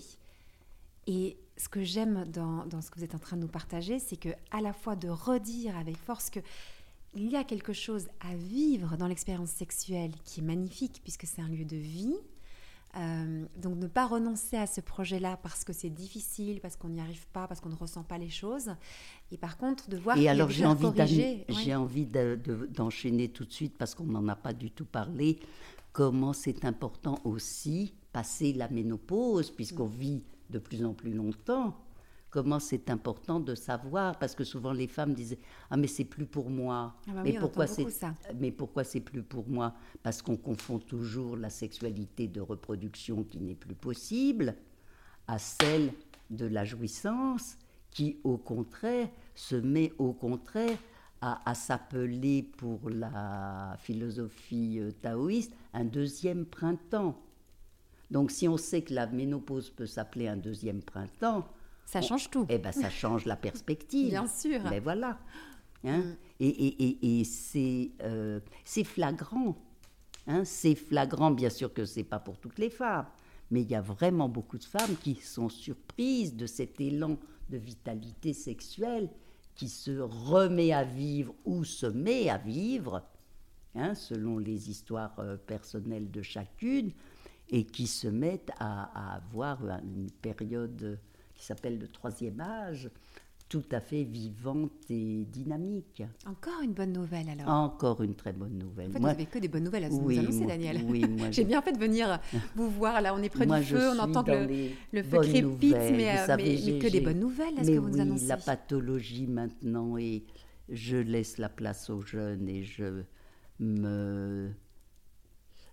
Et ce que j'aime dans, dans ce que vous êtes en train de nous partager, c'est que à la fois de redire avec force que il y a quelque chose à vivre dans l'expérience sexuelle qui est magnifique puisque c'est un lieu de vie. Euh, donc ne pas renoncer à ce projet-là parce que c'est difficile, parce qu'on n'y arrive pas, parce qu'on ne ressent pas les choses. Et par contre, de voir et qu'il alors, y a des choses à corriger. J'ai ouais. envie de, de, d'enchaîner tout de suite parce qu'on n'en a pas du tout parlé. Comment c'est important aussi, passer la ménopause, puisqu'on vit de plus en plus longtemps, comment c'est important de savoir, parce que souvent les femmes disaient « Ah mais c'est plus pour moi ah bah ». Mais oui, pourquoi c'est ça. Mais pourquoi c'est plus pour moi? Parce qu'on confond toujours la sexualité de reproduction qui n'est plus possible à celle de la jouissance qui au contraire se met au contraire à, à s'appeler pour la philosophie taoïste un deuxième printemps. Donc si on sait que la ménopause peut s'appeler un deuxième printemps, ça change tout. Eh bien, ça change la perspective. Bien sûr. Mais voilà. Hein? Mm. Et, et, et, et c'est, euh, c'est flagrant. Hein? C'est flagrant, bien sûr que ce n'est pas pour toutes les femmes, mais il y a vraiment beaucoup de femmes qui sont surprises de cet élan de vitalité sexuelle qui se remet à vivre ou se met à vivre, hein, selon les histoires euh, personnelles de chacune, et qui se mettent à, à avoir une période qui s'appelle le troisième âge, tout à fait vivante et dynamique. Encore une bonne nouvelle alors. Encore une très bonne nouvelle. En fait, moi, vous n'avez que des bonnes nouvelles à oui, nous annoncer, moi, Daniel. Oui, moi, j'ai bien fait de venir vous voir, là on est près moi, du feu, on entend que le, le feu crépite, mais, euh, savez, mais, mais que des bonnes nouvelles, est-ce mais que vous nous oui, annoncez? La pathologie maintenant, et je laisse la place aux jeunes et je me...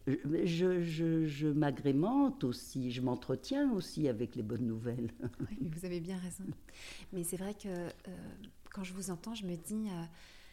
je, je, je m'agrémente aussi, je m'entretiens aussi avec les bonnes nouvelles. Oui, mais vous avez bien raison. Mais c'est vrai que euh, quand je vous entends, je me dis... Euh,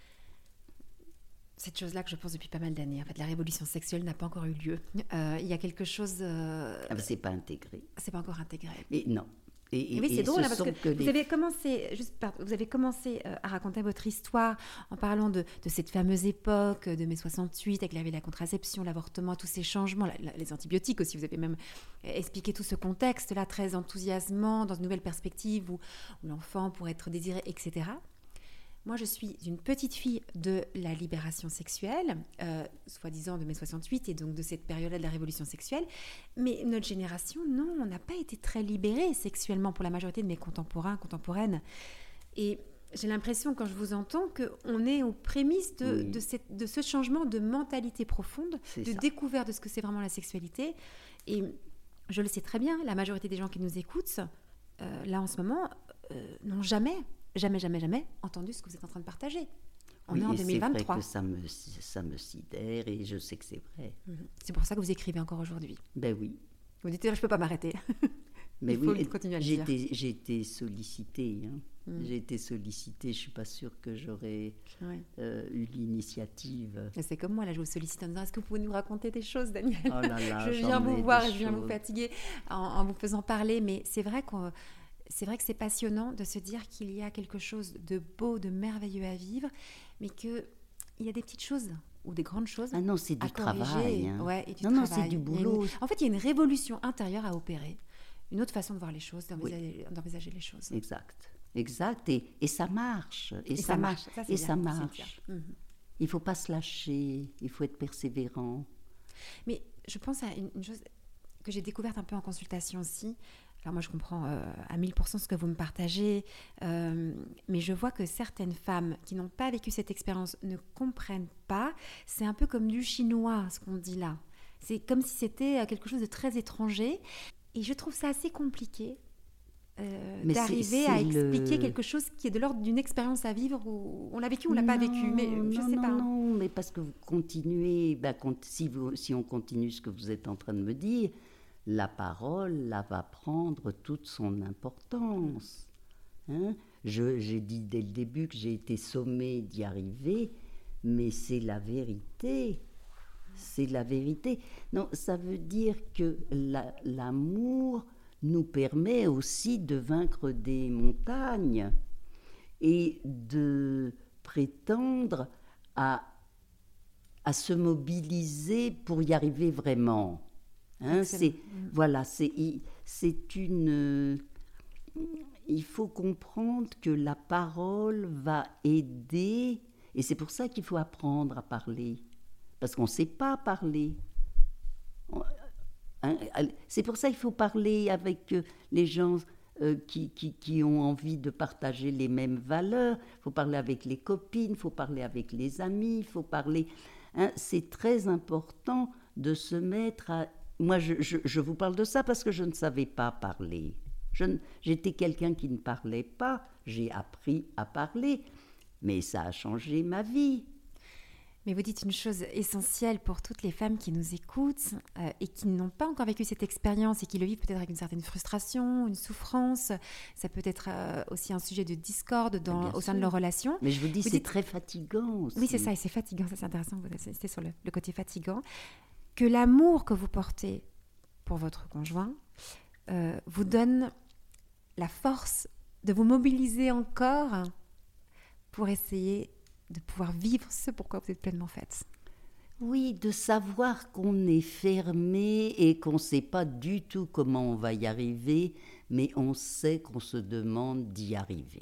cette chose-là que je pense depuis pas mal d'années. En fait, la révolution sexuelle n'a pas encore eu lieu. Euh, il y a quelque chose... Euh, ah ben, c'est pas intégré. C'est pas encore intégré. Et non. Et, et oui, c'est drôle, hein, parce que, que vous, les... avez commencé, juste, pardon, vous avez commencé euh, à raconter votre histoire en parlant de, de cette fameuse époque de mai soixante-huit, avec la, la contraception, l'avortement, tous ces changements, la, la, les antibiotiques aussi. Vous avez même expliqué tout ce contexte-là très enthousiasmant, dans une nouvelle perspective où, où l'enfant pourrait être désiré, et cetera. Moi, je suis une petite fille de la libération sexuelle, euh, soi-disant de mai soixante-huit, et donc de cette période-là de la révolution sexuelle. Mais notre génération, non, on n'a pas été très libérés sexuellement pour la majorité de mes contemporains, contemporaines. Et j'ai l'impression, quand je vous entends, qu'on est aux prémices de, oui. de, cette, de ce changement de mentalité profonde, c'est de ça. Découverte de ce que c'est vraiment la sexualité. Et je le sais très bien, la majorité des gens qui nous écoutent, euh, là en ce moment, euh, n'ont jamais... jamais, jamais, jamais entendu ce que vous êtes en train de partager. On oui, est en deux mille vingt-trois. C'est vrai que ça me, ça me sidère et je sais que c'est vrai. Mmh. C'est pour ça que vous écrivez encore aujourd'hui. Ben oui. Vous dites, je ne peux pas m'arrêter. Mais Il oui, faut continuer à le j'ai dire. été, j'ai été sollicitée. Hein. Mmh. J'ai été sollicitée. Je ne suis pas sûre que j'aurais oui. euh, eu l'initiative. Et c'est comme moi, là, je vous sollicite en disant, est-ce que vous pouvez nous raconter des choses, Daniel? Oh là là, je viens vous voir et je viens vous fatiguer en, en vous faisant parler. Mais c'est vrai qu'on... C'est vrai que c'est passionnant de se dire qu'il y a quelque chose de beau, de merveilleux à vivre, mais qu'il y a des petites choses ou des grandes choses ah non, c'est du à corriger. Travail. Hein. Ouais, et du non, travail. non, c'est du boulot. Une... En fait, il y a une révolution intérieure à opérer, une autre façon de voir les choses, d'envisager, oui. d'envisager les choses. Exact, exact. Et, et ça marche. Et, et ça, ça marche. Ça, et bien, ça marche. Mm-hmm. Il ne faut pas se lâcher, il faut être persévérant. Mais je pense à une, une chose que j'ai découverte un peu en consultation aussi. Alors moi, je comprends euh, à mille pour cent ce que vous me partagez, euh, mais je vois que certaines femmes qui n'ont pas vécu cette expérience ne comprennent pas. C'est un peu comme du chinois, ce qu'on dit là. C'est comme si c'était quelque chose de très étranger. Et je trouve ça assez compliqué euh, d'arriver c'est, c'est à expliquer le... quelque chose qui est de l'ordre d'une expérience à vivre où on l'a vécu ou on ne l'a pas vécu. Mais non, je sais non, pas. Non, mais parce que vous continuez, ben, si, vous, si on continue ce que vous êtes en train de me dire, la parole, là, va prendre toute son importance. Hein? Je, j'ai dit dès le début que j'ai été sommée d'y arriver, mais c'est la vérité. C'est la vérité. Non, ça veut dire que la, l'amour nous permet aussi de vaincre des montagnes et de prétendre à, à se mobiliser pour y arriver vraiment. Hein, c'est, mmh. Voilà, c'est, c'est une... Il faut comprendre que la parole va aider, et c'est pour ça qu'il faut apprendre à parler, parce qu'on ne sait pas parler. Hein, c'est pour ça qu'il faut parler avec les gens euh, qui, qui, qui ont envie de partager les mêmes valeurs, il faut parler avec les copines, il faut parler avec les amis, il faut parler... Hein, c'est très important de se mettre à... Moi, je, je, je vous parle de ça parce que je ne savais pas parler. Je ne, j'étais quelqu'un qui ne parlait pas. J'ai appris à parler, mais ça a changé ma vie. Mais vous dites une chose essentielle pour toutes les femmes qui nous écoutent euh, et qui n'ont pas encore vécu cette expérience et qui le vivent peut-être avec une certaine frustration, une souffrance. Ça peut être euh, aussi un sujet de discorde dans, au sein de leur relation. Mais je vous dis, vous c'est dites... très fatigant aussi. Oui, c'est ça, et c'est fatigant. Ça, c'est intéressant. Vous insistez sur le, le côté fatigant. Que l'amour que vous portez pour votre conjoint euh, vous donne la force de vous mobiliser encore pour essayer de pouvoir vivre ce pourquoi vous êtes pleinement faite. Oui, de savoir qu'on est fermé et qu'on ne sait pas du tout comment on va y arriver, mais on sait qu'on se demande d'y arriver.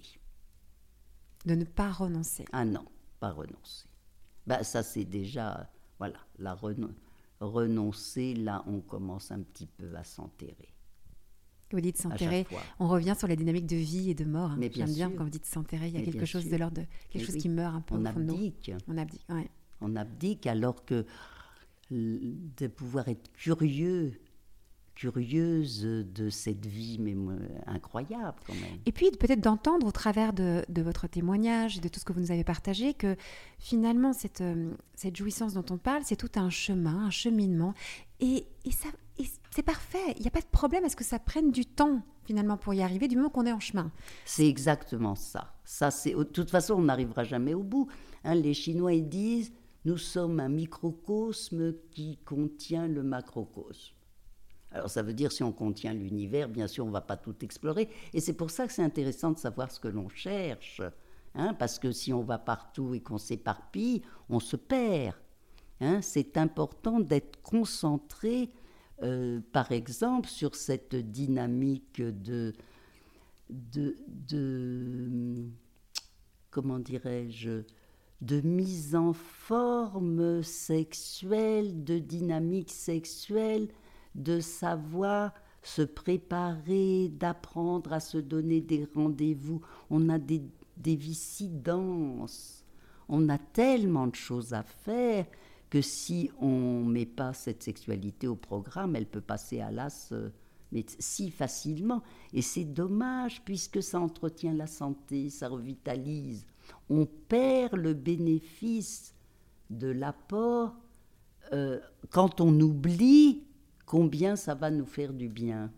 De ne pas renoncer. Ah non, pas renoncer. Ben, ça, c'est déjà, voilà, la renoncer. Renoncer, là, on commence un petit peu à s'enterrer. Vous dites s'enterrer, on revient sur la dynamique de vie et de mort. Hein. Mais bien J'aime bien sûr. Quand vous dites s'enterrer, il y a Mais quelque chose sûr. de l'ordre de quelque Mais chose oui. qui meurt un peu on au fond abdique. de nous. On abdique. Ouais. On abdique alors que de pouvoir être curieux, curieuse de cette vie, mais euh, incroyable quand même. Et puis peut-être d'entendre au travers de, de votre témoignage et de tout ce que vous nous avez partagé que finalement cette, euh, cette jouissance dont on parle, c'est tout un chemin, un cheminement. Et, et, ça, et c'est parfait, il n'y a pas de problème à ce que ça prenne du temps finalement pour y arriver du moment qu'on est en chemin. C'est exactement ça. ça c'est, de toute façon, on n'arrivera jamais au bout. Hein, les Chinois, ils disent, nous sommes un microcosme qui contient le macrocosme. Alors ça veut dire si on contient l'univers, bien sûr on ne va pas tout explorer. Et c'est pour ça que c'est intéressant de savoir ce que l'on cherche. Hein, parce que si on va partout et qu'on s'éparpille, on se perd. Hein, c'est important d'être concentré, euh, par exemple, sur cette dynamique de, de, de comment dirais-je, de mise en forme sexuelle, de dynamique sexuelle, de savoir se préparer, d'apprendre à se donner des rendez-vous. On a des, des vies si denses, on a tellement de choses à faire que si on ne met pas cette sexualité au programme, elle peut passer à l'as euh, mais si facilement. Et c'est dommage puisque ça entretient la santé, ça revitalise. On perd le bénéfice de l'apport euh, quand on oublie combien ça va nous faire du bien.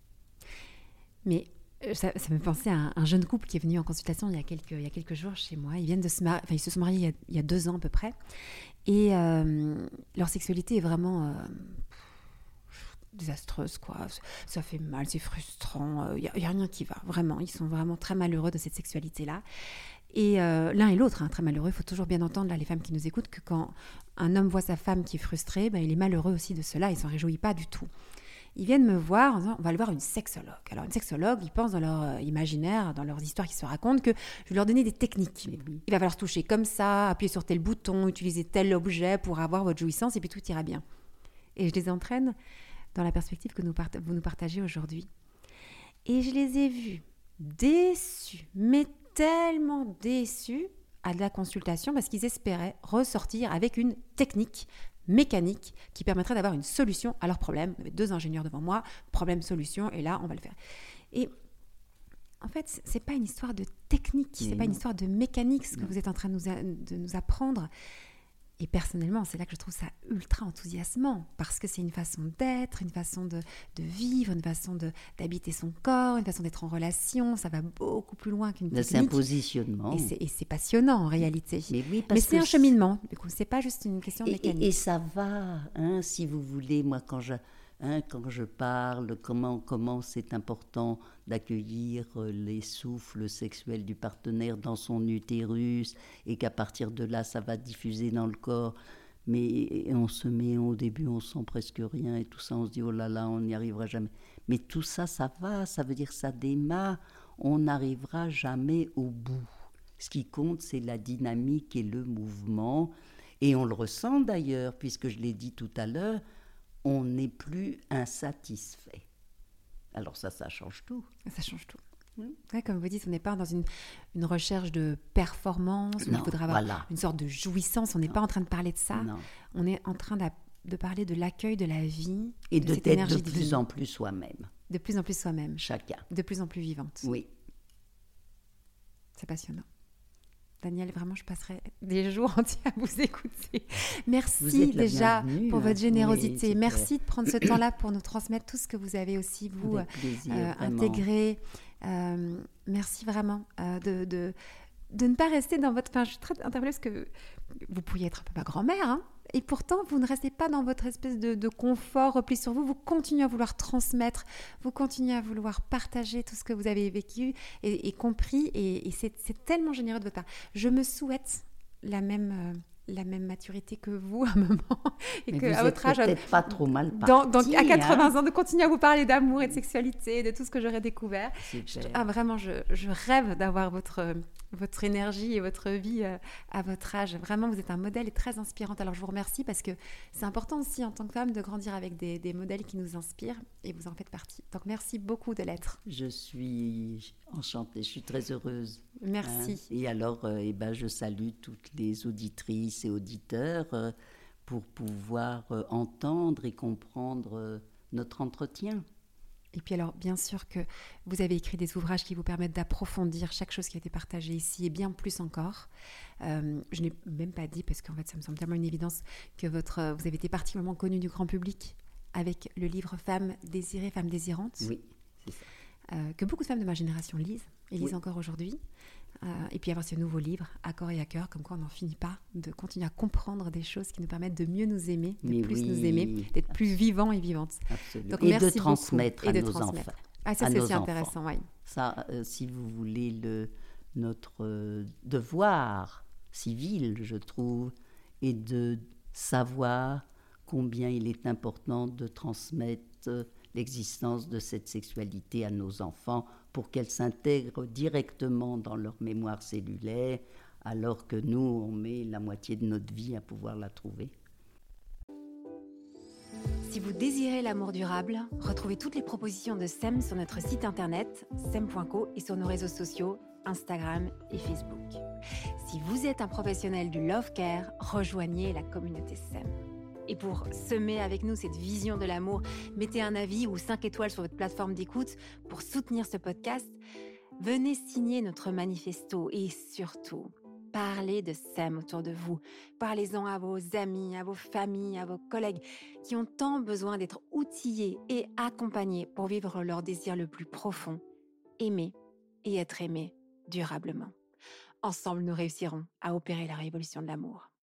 Mais ça, ça me pensait à un, un jeune couple qui est venu en consultation il y a quelques, il y a quelques jours chez moi. Ils viennent de se marier, enfin ils se sont mariés il y a, il y a deux ans à peu près. Et euh, leur sexualité est vraiment euh, désastreuse, quoi. Ça fait mal, c'est frustrant. Il n'y a, a rien qui va, vraiment. Ils sont vraiment très malheureux de cette sexualité-là. Et euh, l'un et l'autre, hein, très malheureux. Il faut toujours bien entendre, là, les femmes qui nous écoutent, que quand un homme voit sa femme qui est frustrée, ben, il est malheureux aussi de cela. Il ne s'en réjouit pas du tout. Ils viennent me voir en disant, on va aller voir une sexologue. Alors, une sexologue, ils pensent dans leur euh, imaginaire, dans leurs histoires qui se racontent, que je vais leur donner des techniques. Oui. Il va falloir se toucher comme ça, appuyer sur tel bouton, utiliser tel objet pour avoir votre jouissance, et puis tout ira bien. Et je les entraîne dans la perspective que nous part- vous nous partagez aujourd'hui. Et je les ai vus déçus, mais tellement déçus à la consultation parce qu'ils espéraient ressortir avec une technique mécanique qui permettrait d'avoir une solution à leurs problèmes. Vous avez deux ingénieurs devant moi, problème-solution, et là, on va le faire. Et en fait, c'est pas une histoire de technique, c'est Mais pas non. une histoire de mécanique, ce que Non. vous êtes en train de nous, a- de nous apprendre. Et personnellement, c'est là que je trouve ça ultra enthousiasmant, parce que c'est une façon d'être, une façon de, de vivre, une façon de, d'habiter son corps, une façon d'être en relation. Ça va beaucoup plus loin qu'une Là, technique. c'est un positionnement. Et c'est, et c'est passionnant en réalité. Mais oui, Mais parce c'est que un cheminement, du coup, c'est pas juste une question Et, mécanique. et, et ça va, hein, si vous voulez, moi quand je, hein, quand je parle, comment, comment c'est important d'accueillir euh, les souffles sexuels du partenaire dans son utérus et qu'à partir de là, ça va diffuser dans le corps. Mais on se met, au début, on sent presque rien et tout ça, on se dit, oh là là, on n'y arrivera jamais. Mais tout ça, ça va, ça veut dire que ça démarre, on n'arrivera jamais au bout. Ce qui compte, c'est la dynamique et le mouvement. Et on le ressent d'ailleurs, puisque je l'ai dit tout à l'heure, on n'est plus insatisfait. Alors ça, ça change tout. Ça change tout. Mm. Ouais, comme vous dites, on n'est pas dans une, une recherche de performance, où Non, il faudra avoir voilà. une sorte de jouissance, on n'est Non. pas en train de parler de ça, Non. on est en train d'a- de parler de l'accueil de la vie, Et de de cette d'être énergie de divine, plus en plus soi-même, de plus en plus soi-même, chacun. de plus en plus vivante. Oui. C'est passionnant. Daniel, vraiment, je passerai des jours entiers à vous écouter. Vous Merci êtes la déjà bienvenue, pour hein. votre générosité. Oui, super. Merci de prendre ce temps-là pour nous transmettre tout ce que vous avez aussi, vous, Avec plaisir, euh, vraiment. intégré. Euh, merci vraiment euh, de, de, de ne pas rester dans votre... Enfin, je suis très interpellée parce que vous pourriez être un peu ma grand-mère, hein, et pourtant, vous ne restez pas dans votre espèce de, de confort, repli sur vous. Vous continuez à vouloir transmettre, vous continuez à vouloir partager tout ce que vous avez vécu et, et compris, et, et c'est, c'est tellement généreux de votre part. Je me souhaite la même... euh, la même maturité que vous à un moment et Mais que vous à votre êtes âge peut-être pas trop mal dans, parti. dans, à quatre-vingts hein. ans de continuer à vous parler d'amour et de sexualité, de tout ce que j'aurais découvert. Super. Je- ah, vraiment, je, je rêve d'avoir votre, votre énergie et votre vie euh, à votre âge. Vraiment, vous êtes un modèle et très inspirante. Alors, je vous remercie parce que c'est important aussi en tant que femme de grandir avec des, des modèles qui nous inspirent et vous en faites partie. Donc, merci beaucoup de l'être. Je suis enchantée, je suis très heureuse. Merci. Hein. Et alors, euh, eh ben, je salue toutes les auditrices et auditeurs euh, pour pouvoir euh, entendre et comprendre euh, notre entretien. Et puis alors, bien sûr que vous avez écrit des ouvrages qui vous permettent d'approfondir chaque chose qui a été partagée ici et bien plus encore. Euh, je n'ai même pas dit, parce qu'en fait, ça me semble tellement une évidence, que votre, vous avez été particulièrement connu du grand public avec le livre « Femmes désirées, femmes désirantes ». Oui, c'est ça. Euh, que beaucoup de femmes de ma génération lisent et lisent Oui. encore aujourd'hui. Euh, et puis avoir ce nouveau livre, À corps et à cœur, comme quoi on n'en finit pas de continuer à comprendre des choses qui nous permettent de mieux nous aimer, de Mais plus oui, nous aimer, d'être plus vivants et vivantes. Absolument. Donc, et merci de transmettre beaucoup. à Et de nos transmettre. enfants. Ah, ça à c'est nos aussi enfants. intéressant, oui. Ça, euh, si vous voulez, le, notre euh, devoir civil, je trouve, est de savoir combien il est important de transmettre euh, l'existence de cette sexualité à nos enfants pour qu'elle s'intègre directement dans leur mémoire cellulaire, alors que nous, on met la moitié de notre vie à pouvoir la trouver. Si vous désirez l'amour durable, retrouvez toutes les propositions de S E M sur notre site internet S E M point co et sur nos réseaux sociaux Instagram et Facebook. Si vous êtes un professionnel du Love Care, rejoignez la communauté S E M. Et pour semer avec nous cette vision de l'amour, mettez un avis ou cinq étoiles sur votre plateforme d'écoute pour soutenir ce podcast. Venez signer notre manifesto et surtout, parlez de S E M autour de vous. Parlez-en à vos amis, à vos familles, à vos collègues qui ont tant besoin d'être outillés et accompagnés pour vivre leur désir le plus profond, aimer et être aimé durablement. Ensemble, nous réussirons à opérer la révolution de l'amour.